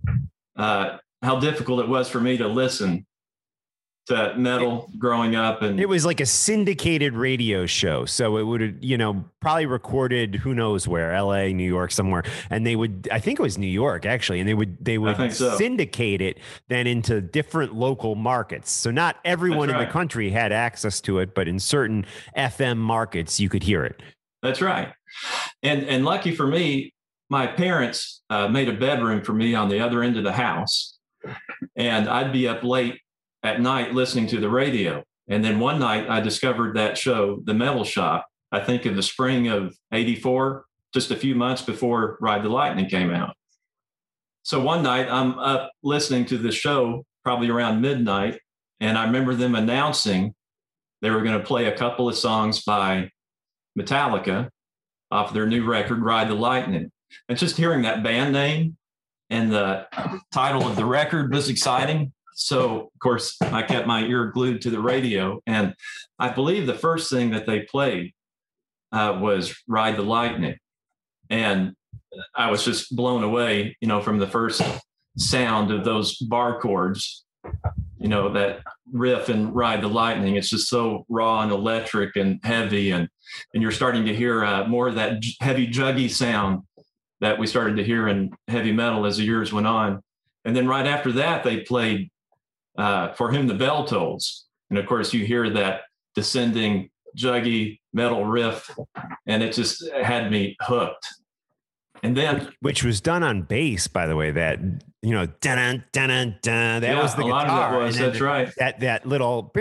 how difficult it was for me to listen to metal growing up. And it was like a syndicated radio show. So it would, probably recorded who knows where, LA, New York, somewhere. And they would, I think it was New York actually. And they would syndicate it then into different local markets. So not everyone in the country had access to it, but in certain FM markets, you could hear it. That's right. And lucky for me, my parents made a bedroom for me on the other end of the house. And I'd be up late at night listening to the radio. And then one night I discovered that show, The Metal Shop, I think in the spring of 84, just a few months before Ride the Lightning came out. So one night I'm up listening to the show, probably around midnight. And I remember them announcing they were going to play a couple of songs by Metallica off their new record, Ride the Lightning. And just hearing that band name and the title of the record was exciting. So, of course, I kept my ear glued to the radio. And I believe the first thing that they played was Ride the Lightning. And I was just blown away, from the first sound of those bar chords, that riff and Ride the Lightning. It's just so raw and electric and heavy. And you're starting to hear more of that heavy, juggy sound that we started to hear in heavy metal as the years went on. And then right after that, they played For Whom the Bell Tolls. And of course, you hear that descending, juggy metal riff, and it just had me hooked. And then, which was done on bass, by the way, that, dun dun dun dun, that was the guitar. That was, that's right. That little,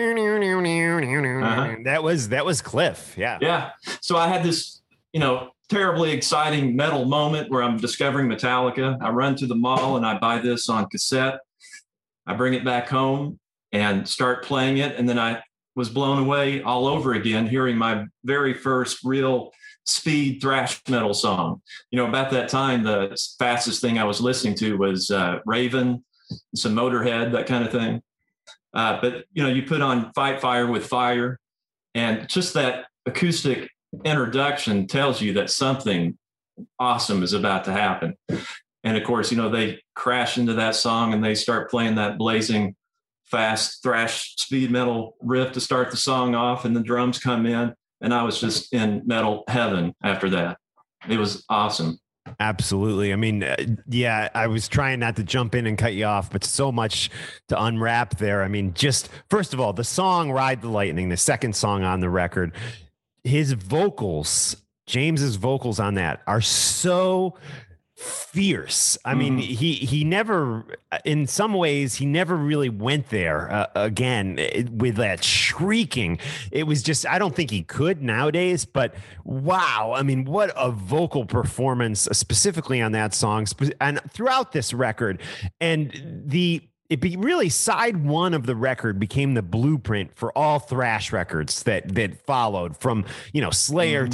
that was Cliff. Yeah. Yeah. So I had this, terribly exciting metal moment where I'm discovering Metallica. I run to the mall and I buy this on cassette. I bring it back home and start playing it. And then I was blown away all over again, hearing my very first real speed thrash metal song. About that time, the fastest thing I was listening to was Raven, some Motorhead, that kind of thing. But, you put on Fight Fire with Fire, and just that acoustic introduction tells you that something awesome is about to happen. And of course, they crash into that song and they start playing that blazing fast thrash speed metal riff to start the song off, and the drums come in, and I was just in metal heaven after that. It was awesome. Absolutely. I mean, I was trying not to jump in and cut you off, but so much to unwrap there. I mean, just first of all, the song Ride the Lightning, the second song on the record, his vocals, James's vocals on that are so fierce. I mean, he never, in some ways, he never really went there again with that shrieking. It was just, I don't think he could nowadays, but wow. I mean, what a vocal performance, specifically on that song and throughout this record. And really side one of the record became the blueprint for all thrash records that followed, from Slayer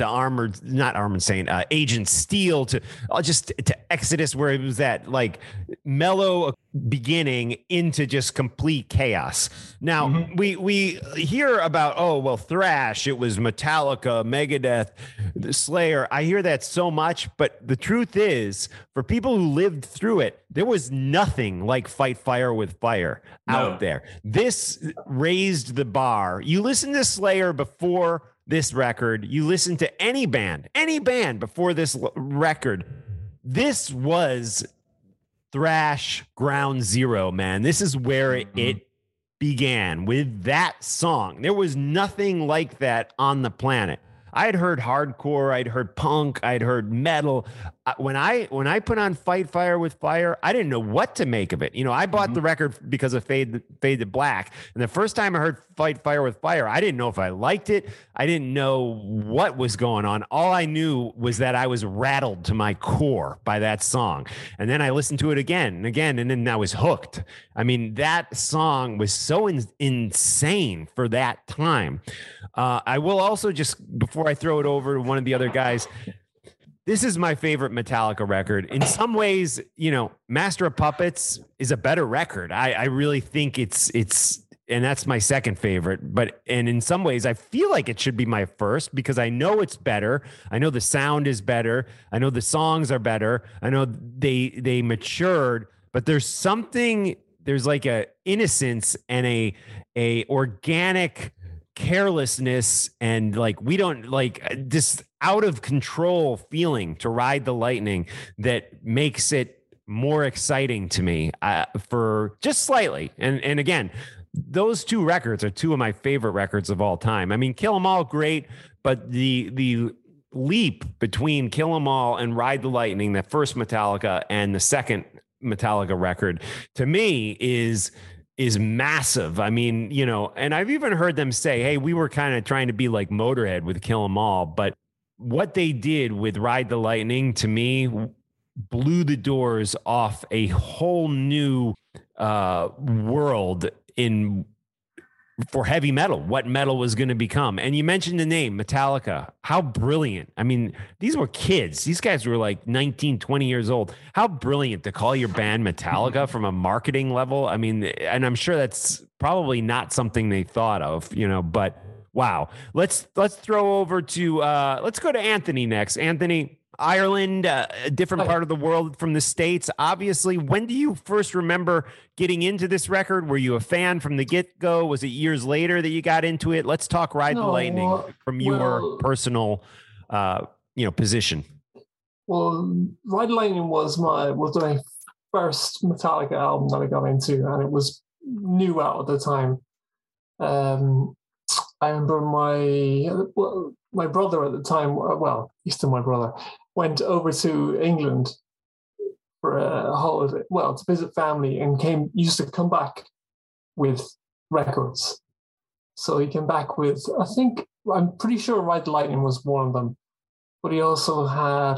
to Agent Steel to Exodus, where it was that like mellow beginning into just complete chaos. Now we hear about thrash, it was Metallica, Megadeth, Slayer. I hear that so much, but the truth is, for people who lived through it, there was nothing like Fight Fire with Fire out there. This raised the bar. You listen to Slayer before this record, you listen to any band before this record, this was thrash ground zero, man. This is where it began, with that song. There was nothing like that on the planet. I'd heard hardcore, I'd heard punk, I'd heard metal. When I put on Fight Fire with Fire, I didn't know what to make of it. I bought the record because of Fade to Black. And the first time I heard Fight Fire with Fire, I didn't know if I liked it. I didn't know what was going on. All I knew was that I was rattled to my core by that song. And then I listened to it again and again, and then I was hooked. I mean, that song was so insane for that time. I will also, just before I throw it over to one of the other guys, this is my favorite Metallica record. In some ways, Master of Puppets is a better record. I really think it's and that's my second favorite. And in some ways, I feel like it should be my first because I know it's better. I know the sound is better. I know the songs are better. I know they matured, but there's like a innocence and a organic carelessness and like we don't like this out of control feeling to Ride the Lightning that makes it more exciting to me for just slightly. And again, those two records are two of my favorite records of all time. I mean, Kill 'Em All, great, but the leap between Kill 'Em All and Ride the Lightning, the first Metallica and the second Metallica record, to me is massive. I mean, you know, and I've even heard them say, hey, we were kind of trying to be like Motorhead with Kill 'Em All, but what they did with Ride the Lightning, to me, blew the doors off a whole new world for heavy metal, what metal was going to become. And you mentioned the name Metallica. How brilliant. I mean, these were kids. These guys were like 19, 20 years old. How brilliant to call your band Metallica from a marketing level. I mean, and I'm sure that's probably not something they thought of, you know, but wow. Let's throw over to, let's go to Anthony next. Anthony, Ireland, a different part of the world from the States. Obviously, when do you first remember getting into this record? Were you a fan from the get-go? Was it years later that you got into it? Let's talk Ride the Lightning from your personal, position. Well, Ride the Lightning was my first Metallica album that I got into, and it was new out at the time. I remember my brother at the time, he's still my brother, went over to England for a holiday, to visit family, and used to come back with records. So he came back with, I'm pretty sure Ride the Lightning was one of them, but he also had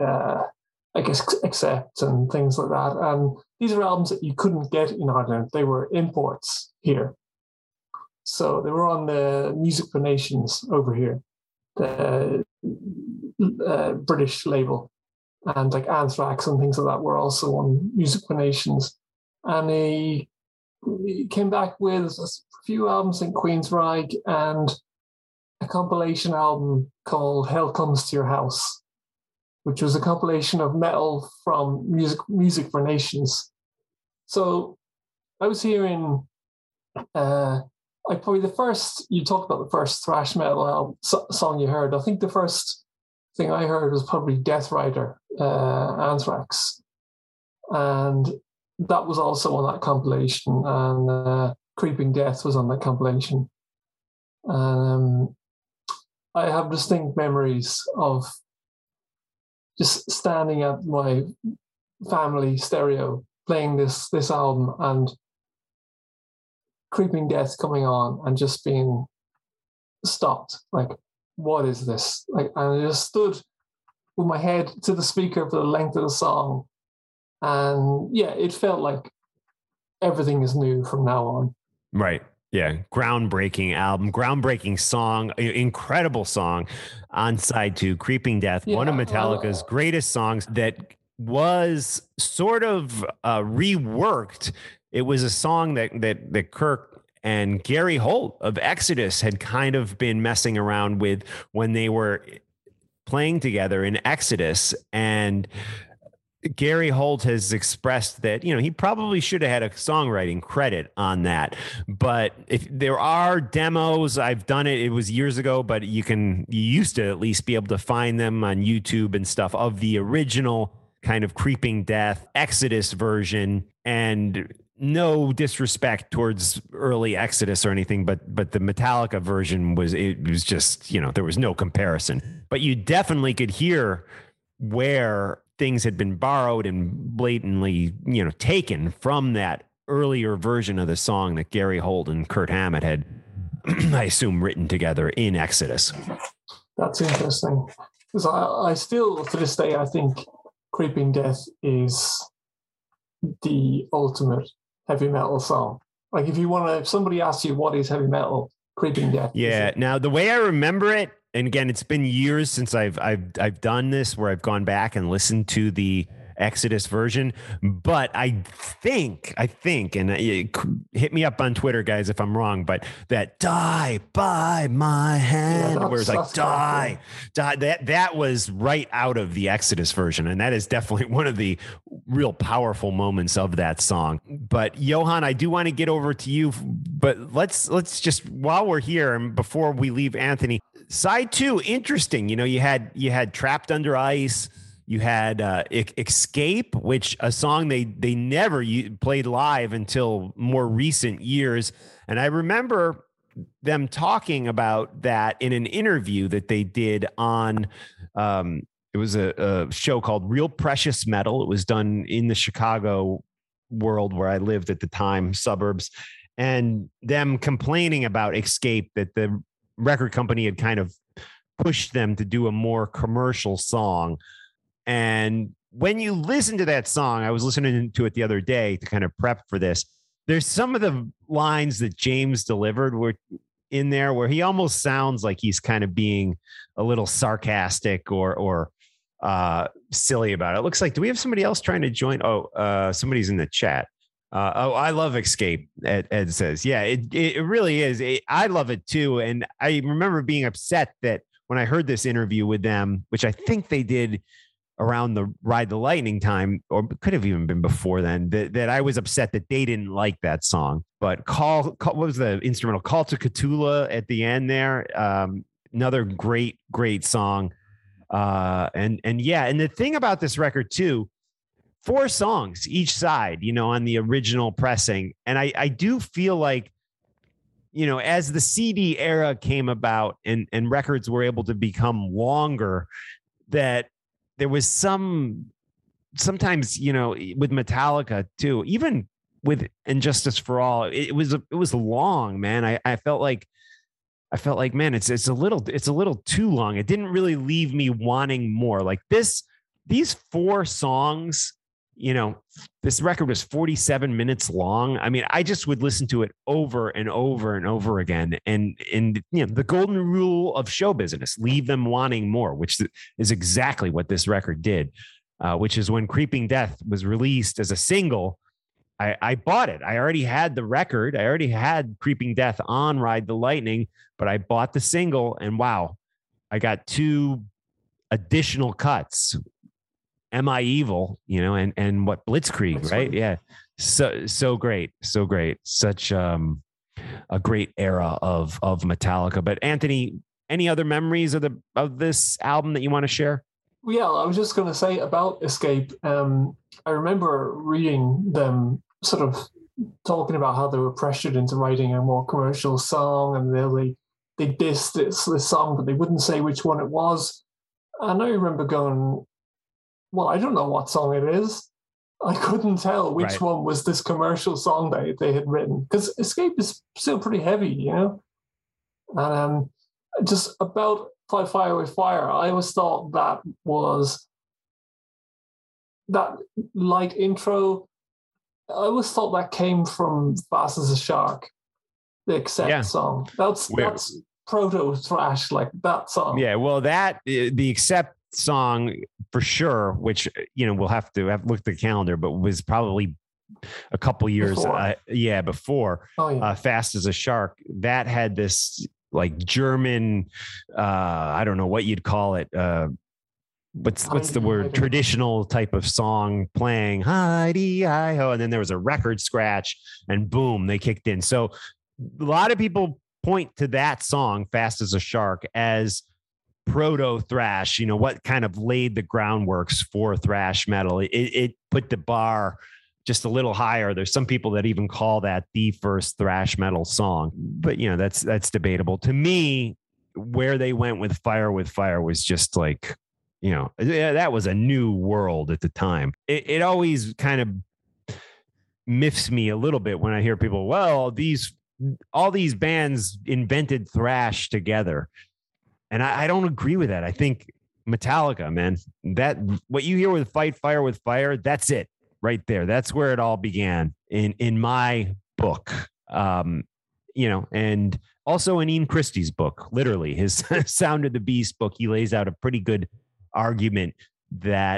Accept and things like that. And these are albums that you couldn't get in Ireland. They were imports here. So they were on the Music for Nations over here, the British label, and like Anthrax and things like that were also on Music for Nations. And he came back with a few albums in Queensryche and a compilation album called Hell Comes to Your House, which was a compilation of metal from Music for Nations. So I was hearing you talked about the first thrash metal song you heard. I think the first thing I heard was probably Death Rider, Anthrax. And that was also on that compilation. And Creeping Death was on that compilation. I have distinct memories of just standing at my family stereo playing this album and Creeping Death coming on and just being stopped. Like, what is this? Like, and I just stood with my head to the speaker for the length of the song. And yeah, it felt like everything is new from now on. Right. Yeah. Groundbreaking album, groundbreaking song, incredible song on side 2, Creeping Death, one of Metallica's greatest songs that was sort of reworked. It was a song that Kirk and Gary Holt of Exodus had kind of been messing around with when they were playing together in Exodus. And Gary Holt has expressed that, he probably should have had a songwriting credit on that. But if there are demos, I've done it. It was years ago, but you used to at least be able to find them on YouTube and stuff of the original kind of Creeping Death Exodus version. And no disrespect towards early Exodus or anything, but the Metallica version was just, there was no comparison. But you definitely could hear where things had been borrowed and blatantly, taken from that earlier version of the song that Gary Holt and Kurt Hammett had, I assume, written together in Exodus. That's interesting. Because I still, to this day, I think Creeping Death is the ultimate heavy metal song. Like, if somebody asks you what is heavy metal, Creeping Death. Yeah. Now, the way I remember it, and again, it's been years since I've done this, where I've gone back and listened to the Exodus version. But I think, and hit me up on Twitter, guys, if I'm wrong, but that "Die by My Hand," where it's like die, that was right out of the Exodus version. And that is definitely one of the real powerful moments of that song. But Johan, I do want to get over to you, but let's just, while we're here and before we leave Anthony, side 2, interesting. You had Trapped Under Ice. You had Escape, which a song they never played live until more recent years. And I remember them talking about that in an interview that they did on, it was a show called Real Precious Metal. It was done in the Chicago world where I lived at the time, suburbs, and them complaining about Escape, that the record company had kind of pushed them to do a more commercial song. And when you listen to that song, I was listening to it the other day to kind of prep for this. There's some of the lines that James delivered were in there where he almost sounds like he's kind of being a little sarcastic or silly about it. It looks like, do we have somebody else trying to join? Somebody's in the chat. I love Escape. Ed says, yeah, it really is. I love it too. And I remember being upset that when I heard this interview with them, which I think they did around the Ride the Lightning time, or could have even been before then, that I was upset that they didn't like that song. But what was the instrumental? Call to Cthulhu at the end there. Another great song. And the thing about this record too, 4 songs each side, on the original pressing. And I do feel like, as the CD era came about and records were able to become longer, that there was sometimes, with Metallica too, even with Injustice for All, it was long, man. I felt like, man, it's a little too long. It didn't really leave me wanting more. Like these 4 songs, this record was 47 minutes long. I mean, I just would listen to it over and over and over again. And the golden rule of show business, leave them wanting more, which is exactly what this record did, which is when Creeping Death was released as a single, I bought it. I already had the record. I already had Creeping Death on Ride the Lightning, but I bought the single and wow, I got 2 additional cuts. Am I Evil, and what Blitzkrieg, that's right? Yeah. So great. Such a great era of Metallica. But Anthony, any other memories of this album that you want to share? Yeah, I was just going to say about Escape. I remember reading them sort of talking about how they were pressured into writing a more commercial song, and they dissed this song, but they wouldn't say which one it was. And I remember going, well, I don't know what song it is. I couldn't tell which one was this commercial song they had written, because Escape is still pretty heavy, And just about Fight Fire with Fire, I always thought that was that light intro. I always thought that came from Fast as a Shark, the Accept song. That's proto thrash, like that song. Yeah, well, the Accept song for sure, which we'll have to look at the calendar, but was probably a couple years before Fast as a Shark. That had this like German, I don't know what you'd call it, what's the word, traditional type of song playing, hi-dee-hi-ho, and then there was a record scratch and boom, they kicked in. So a lot of people point to that song, Fast as a Shark, as proto thrash, what kind of laid the groundworks for thrash metal. It put the bar just a little higher. There's some people that even call that the first thrash metal song, but that's debatable. To me, where they went with Fire was just like, that was a new world at the time. It always kind of miffs me a little bit when I hear people, well, all these bands invented thrash together. And I don't agree with that. I think Metallica, man, that what you hear with Fight Fire with Fire, that's it right there. That's where it all began in my book. And also in Ian Christie's book, literally his Sound of the Beast book, he lays out a pretty good argument that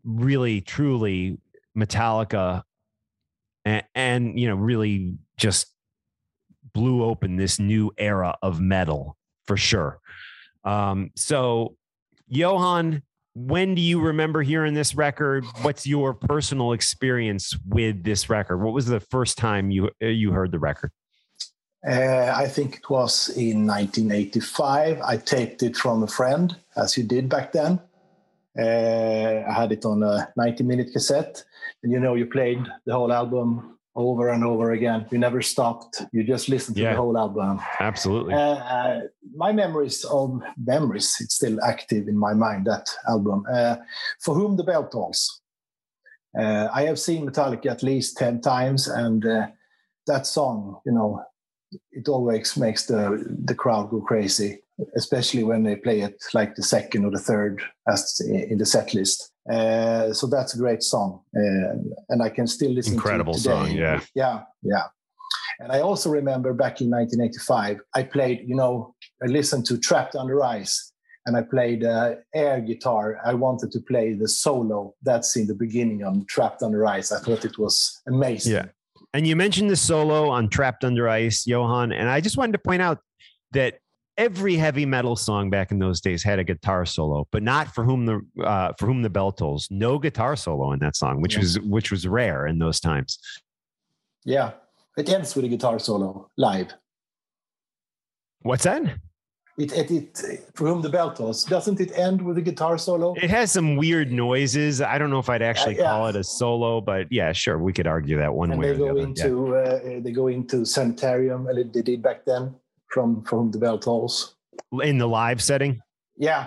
really, truly Metallica and you know, really just blew open this new era of metal for sure. So Johan, when do you remember hearing this record? What's your personal experience with this record? What was the first time you heard the record? I think it was in 1985. I taped it from a friend, as you did back then. I had it on a 90-minute cassette. And, you know, you played the whole album over and over again. You never stopped. You just listened to the whole album. Absolutely. My memories, it's still active in my mind, that album. For Whom the Bell Tolls. I have seen Metallica at least 10 times, and that song, you know, it always makes the crowd go crazy, especially when they play it like the second or the third as in the set list. So that's a great song, and I can still listen Incredible to it today. Song, yeah. And I also remember back in 1985, I played, you know, I listened to Trapped Under Ice, and I played air guitar. I wanted to play the solo that's in the beginning of Trapped Under Ice. I thought it was amazing. Yeah. And you mentioned the solo on Trapped Under Ice, Johan, and I just wanted to point out that every heavy metal song back in those days had a guitar solo, but not For Whom the Bell Tolls. No guitar solo in that song, which was rare in those times. Yeah, it ends with a guitar solo live. What's that? It For Whom the Bell Tolls, doesn't it end with a guitar solo? It has some weird noises. I don't know if I'd actually call it a solo, but yeah, sure, we could argue that one way or the other. They go into Sanitarium, they did back then, from Whom the Bell Tolls. In the live setting? Yeah.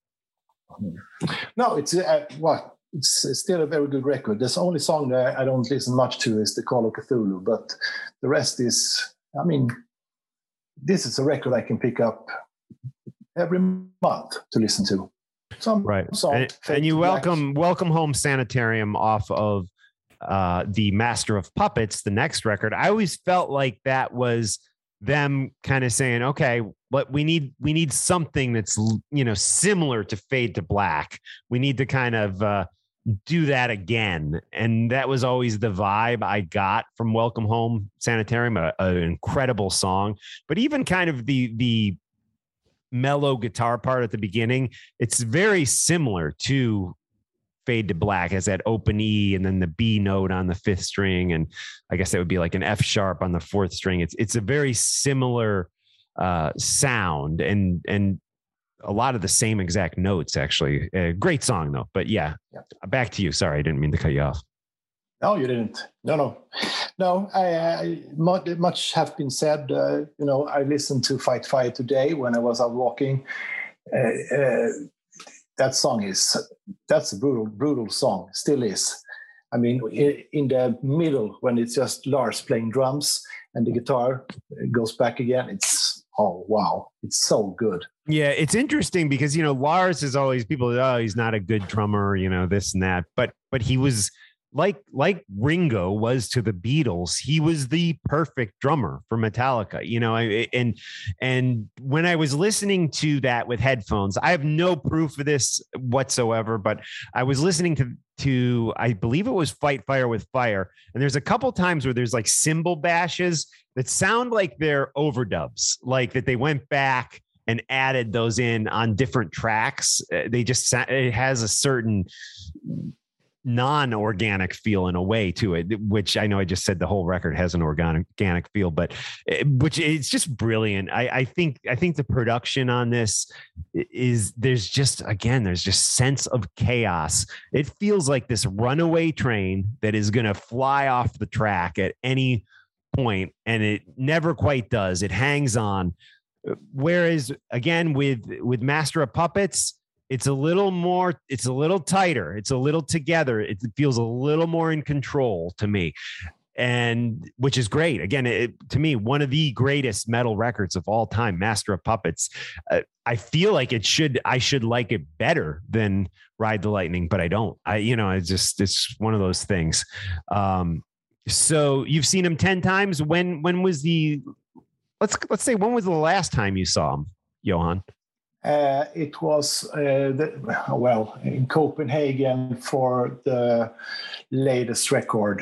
No, it's still a very good record. The only song that I don't listen much to is the Call of Cthulhu, but the rest is, I mean, this is a record I can pick up every month to listen to. And you welcome Home Sanitarium off of the Master of Puppets, the next record. I always felt like that was them kind of saying, okay, but we need something that's, you know, similar to Fade to Black. We need to kind of do that again. And that was always the vibe I got from Welcome Home Sanitarium, an incredible song. But even kind of the mellow guitar part at the beginning, it's very similar to Fade to Black, as that open E and then the B note on the fifth string. And I guess that would be like an F sharp on the fourth string. It's a very similar sound and a lot of the same exact notes, actually. Great song though, but yeah, back to you. Sorry, I didn't mean to cut you off. No, you didn't. No. Much have been said. You know, I listened to Fight Fire today when I was out walking. That song that's a brutal song. Still is. I mean, in the middle when it's just Lars playing drums and the guitar goes back again, it's, oh wow, it's so good. Yeah, it's interesting because, you know, Lars is always people, he's not a good drummer, you know, this and that, but he was like Ringo was to the Beatles. He was the perfect drummer for Metallica, you know, and when I was listening to that with headphones, I have no proof of this whatsoever, but I was listening to I believe it was Fight Fire with Fire. And there's a couple times where there's like cymbal bashes that sound like they're overdubs, like that they went back and added those in on different tracks. It has a certain non-organic feel in a way to it, which I know I just said the whole record has an organic feel, but which it's just brilliant. I think the production on this is there's just sense of chaos. It feels like this runaway train that is going to fly off the track at any point, and it never quite does. It hangs on. Whereas again, with Master of Puppets, it's a little tighter. It's a little together. It feels a little more in control to me, and which is great. Again, to me, one of the greatest metal records of all time, Master of Puppets. I feel like I should like it better than Ride the Lightning, but I don't. It's one of those things. So you've seen him 10 times. When was let's say, when was the last time you saw him, Johan? It was in Copenhagen for the latest record,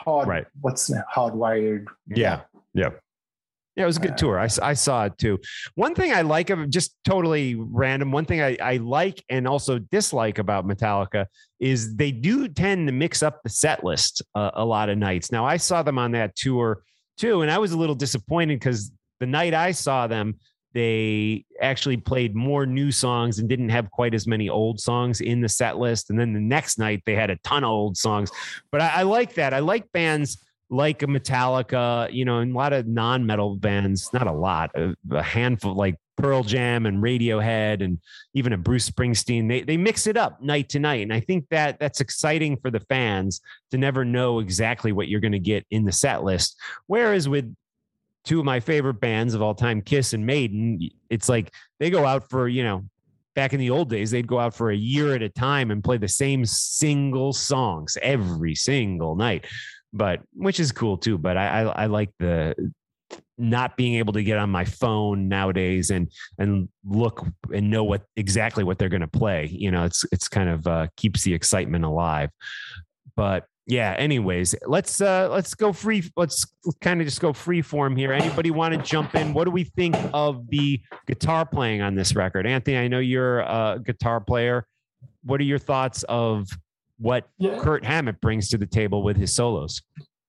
Hardwired. Yeah. Yeah, it was a good tour. I saw it too. One thing I like of just totally random. One thing I like and also dislike about Metallica is they do tend to mix up the set list a lot of nights. Now I saw them on that tour too, and I was a little disappointed because the night I saw them, they actually played more new songs and didn't have quite as many old songs in the set list. And then the next night they had a ton of old songs. But I like that. I like bands like a Metallica, and a lot of non-metal bands, not a lot, a handful like Pearl Jam and Radiohead and even a Bruce Springsteen. They mix it up night to night. And I think that's exciting for the fans to never know exactly what you're going to get in the set list. Whereas with two of my favorite bands of all time, Kiss and Maiden, it's like they go out for, back in the old days, they'd go out for a year at a time and play the same single songs every single night. But which is cool too. But I like the not being able to get on my phone nowadays and look and know exactly what they're going to play. It's kind of keeps the excitement alive. But yeah, anyways, let's go free. Let's kind of just go free form here. Anybody want to jump in? What do we think of the guitar playing on this record? Anthony, I know you're a guitar player. What are your thoughts of what Kirk Hammett brings to the table with his solos?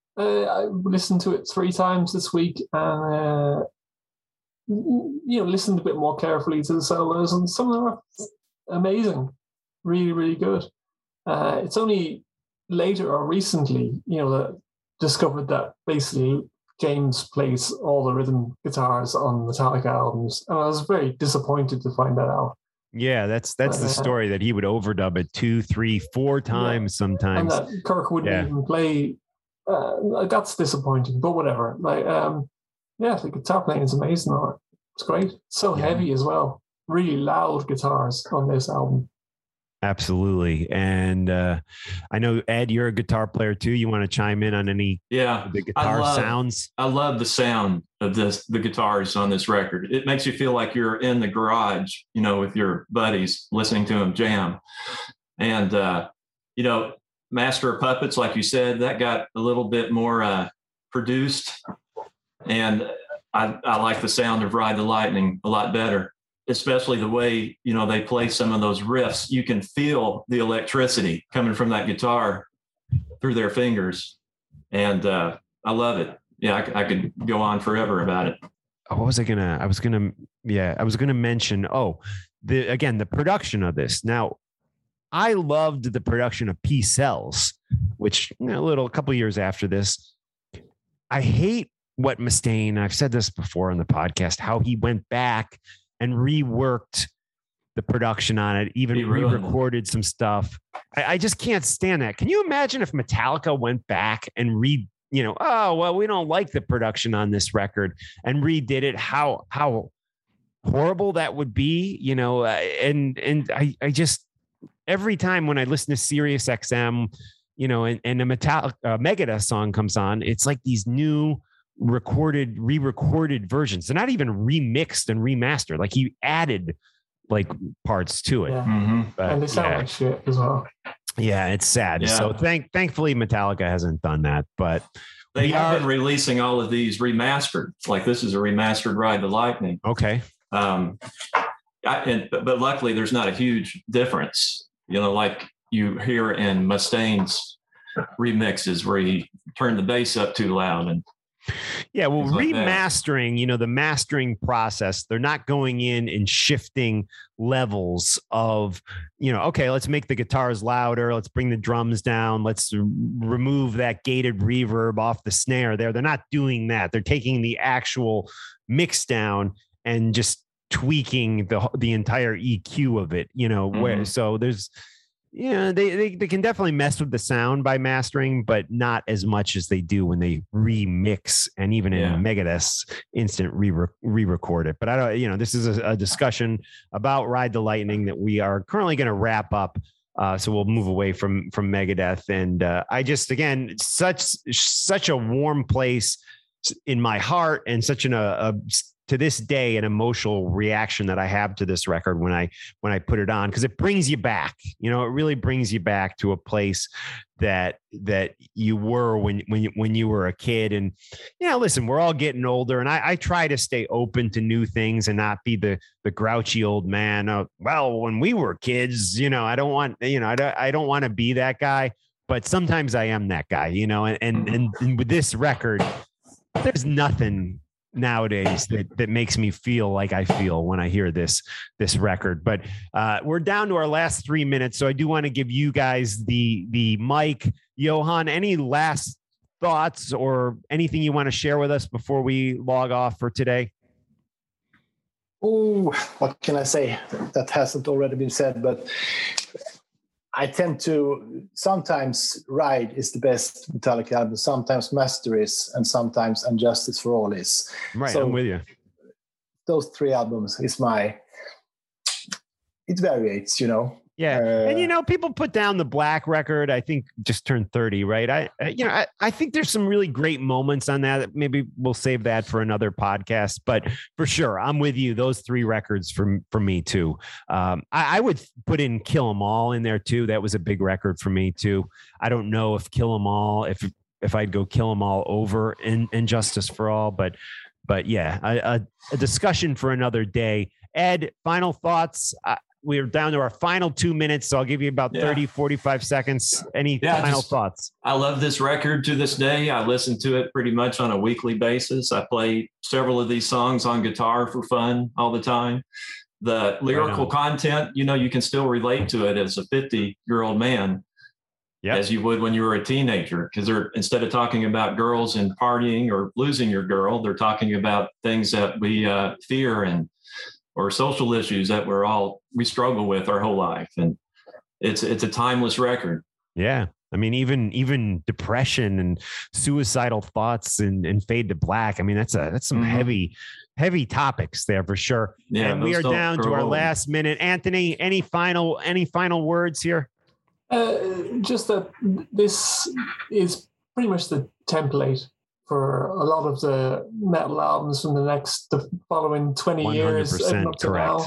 I listened to it 3 times this week and, listened a bit more carefully to the solos, and some of them are amazing, really, really good. It's only later or recently, that discovered that basically James plays all the rhythm guitars on Metallica albums, and I was very disappointed to find that out. Yeah, that's the story, that he would overdub it 2, 3, 4 times sometimes. And that Kirk wouldn't even play. That's disappointing, but whatever. The guitar playing is amazing on it. It's great. So heavy as well. Really loud guitars on this album. Absolutely. And I know, Ed, you're a guitar player too. You want to chime in on any of the guitar sounds? I love the sound of the guitars on this record. It makes you feel like you're in the garage, with your buddies listening to them jam. And, Master of Puppets, like you said, that got a little bit more produced. And I like the sound of Ride the Lightning a lot better. Especially the way, they play some of those riffs. You can feel the electricity coming from that guitar through their fingers. And I love it. Yeah, I could go on forever about it. I was going to mention, the production of this. Now, I loved the production of Peace Sells, which a couple years after this. I hate what Mustaine, I've said this before on the podcast, how he went back and reworked the production on it, even re-recorded some stuff. I just can't stand that. Can you imagine if Metallica went back and we don't like the production on this record and redid it? How horrible that would be, and I just, every time when I listen to Sirius XM, and a Megadeth song comes on, it's like these new re-recorded versions. They're not even remixed and remastered. Like he added parts to it. Yeah. Mm-hmm. But, and they sound like shit as well. Yeah, it's sad. Yeah. So thankfully Metallica hasn't done that, but they have been releasing all of these remastered. Like this is a remastered Ride the Lightning. Okay. But luckily there's not a huge difference, like you hear in Mustaine's remixes where he turned the bass up too loud and remastering, the mastering process, they're not going in and shifting levels of, okay, let's make the guitars louder. Let's bring the drums down. Let's remove that gated reverb off the snare there. They're not doing that. They're taking the actual mix down and just tweaking the entire EQ of it, where, so there's, they can definitely mess with the sound by mastering, but not as much as they do when they remix and even in Megadeth's instant re-record it. But I don't, this is a discussion about Ride the Lightning that we are currently going to wrap up. So we'll move away from Megadeth. And I just, again, such a warm place in my heart and such to this day, an emotional reaction that I have to this record when I put it on, because it brings you back. It really brings you back to a place that you were when you were a kid. And listen, we're all getting older, and I try to stay open to new things and not be the grouchy old man. Well, when we were kids, I don't want I don't want to be that guy, but sometimes I am that guy. And with this record, there's nothing nowadays that makes me feel like I feel when I hear this record. But we're down to our last 3 minutes, so I do want to give you guys the mic. Johan, any last thoughts or anything you want to share with us before we log off for today? Oh, what can I say that hasn't already been said? But I tend to sometimes Ride is the best Metallica album, sometimes Master is, and sometimes And Justice for All is. Right, so I'm with you. Those 3 albums is it variates, Yeah. And, people put down the Black record, I think just turned 30, right? I think there's some really great moments on that. Maybe we'll save that for another podcast, but for sure, I'm with you. Those 3 records for me too. I would put in Kill 'Em All in there too. That was a big record for me too. I don't know if Kill 'Em All, if I'd go Kill 'Em All over and Justice for All, but yeah, a discussion for another day. Ed, final thoughts. We're down to our final 2 minutes, so I'll give you about 30, 45 seconds. Any final thoughts? I love this record to this day. I listen to it pretty much on a weekly basis. I play several of these songs on guitar for fun all the time. The lyrical content, you can still relate to it as a 50-year-old man, as you would when you were a teenager, because instead of talking about girls and partying or losing your girl, they're talking about things that we fear or social issues that we struggle with our whole life. And it's a timeless record. Yeah. I mean, even depression and suicidal thoughts and Fade to Black. I mean, that's some heavy topics there for sure. Yeah, and we are down to our last minute. Anthony, any final words here? Just that this is pretty much the template for a lot of the metal albums from the following 20 years. 100% correct.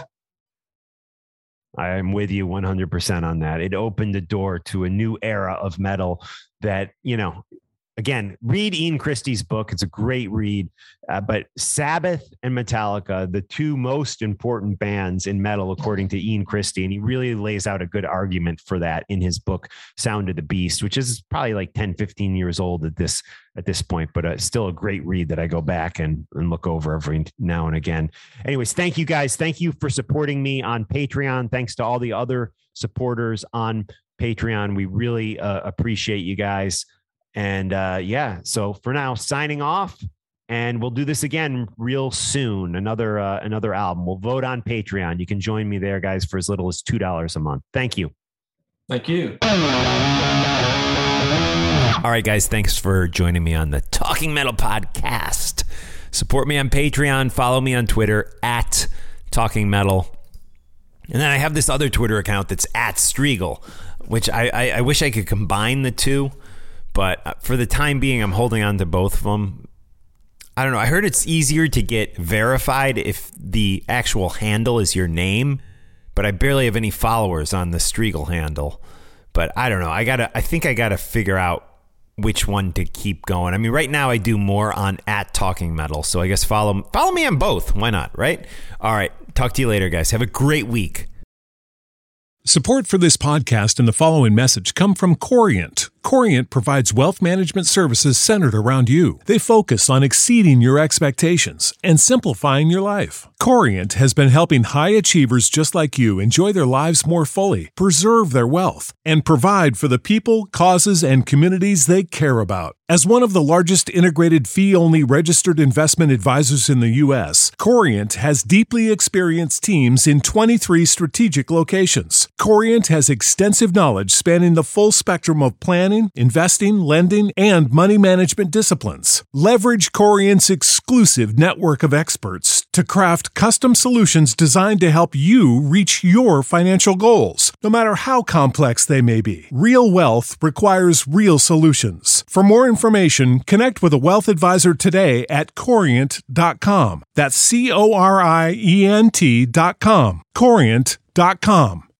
I am with you 100% on that. It opened the door to a new era of metal that, again, read Ian Christie's book. It's a great read. But Sabbath and Metallica, the 2 most important bands in metal, according to Ian Christie, and he really lays out a good argument for that in his book, Sound of the Beast, which is probably like 10, 15 years old at this point, but still a great read that I go back and look over every now and again. Anyways, thank you guys. Thank you for supporting me on Patreon. Thanks to all the other supporters on Patreon. We really appreciate you guys. And so for now, signing off, and we'll do this again real soon. Another album. We'll vote on Patreon. You can join me there, guys, for as little as $2 a month. Thank you. Thank you. All right, guys, thanks for joining me on the Talking Metal Podcast. Support me on Patreon. Follow me on Twitter at Talking Metal. And then I have this other Twitter account that's at Striegel, which I wish I could combine the two. But for the time being, I'm holding on to both of them. I don't know. I heard it's easier to get verified if the actual handle is your name, but I barely have any followers on the Striegel handle. But I don't know. I think I gotta figure out which one to keep going. I mean, right now I do more on at Talking Metal, so I guess follow me on both. Why not, right? All right. Talk to you later, guys. Have a great week. Support for this podcast and the following message come from Corient. Corient provides wealth management services centered around you. They focus on exceeding your expectations and simplifying your life. Corient has been helping high achievers just like you enjoy their lives more fully, preserve their wealth, and provide for the people, causes, and communities they care about. As one of the largest integrated fee-only registered investment advisors in the U.S., Corient has deeply experienced teams in 23 strategic locations. Corient has extensive knowledge spanning the full spectrum of planning, planning, investing, lending, and money management disciplines. Leverage Corient's exclusive network of experts to craft custom solutions designed to help you reach your financial goals, no matter how complex they may be. Real wealth requires real solutions. For more information, connect with a wealth advisor today at Corient.com. That's Corient.com. Corient.com.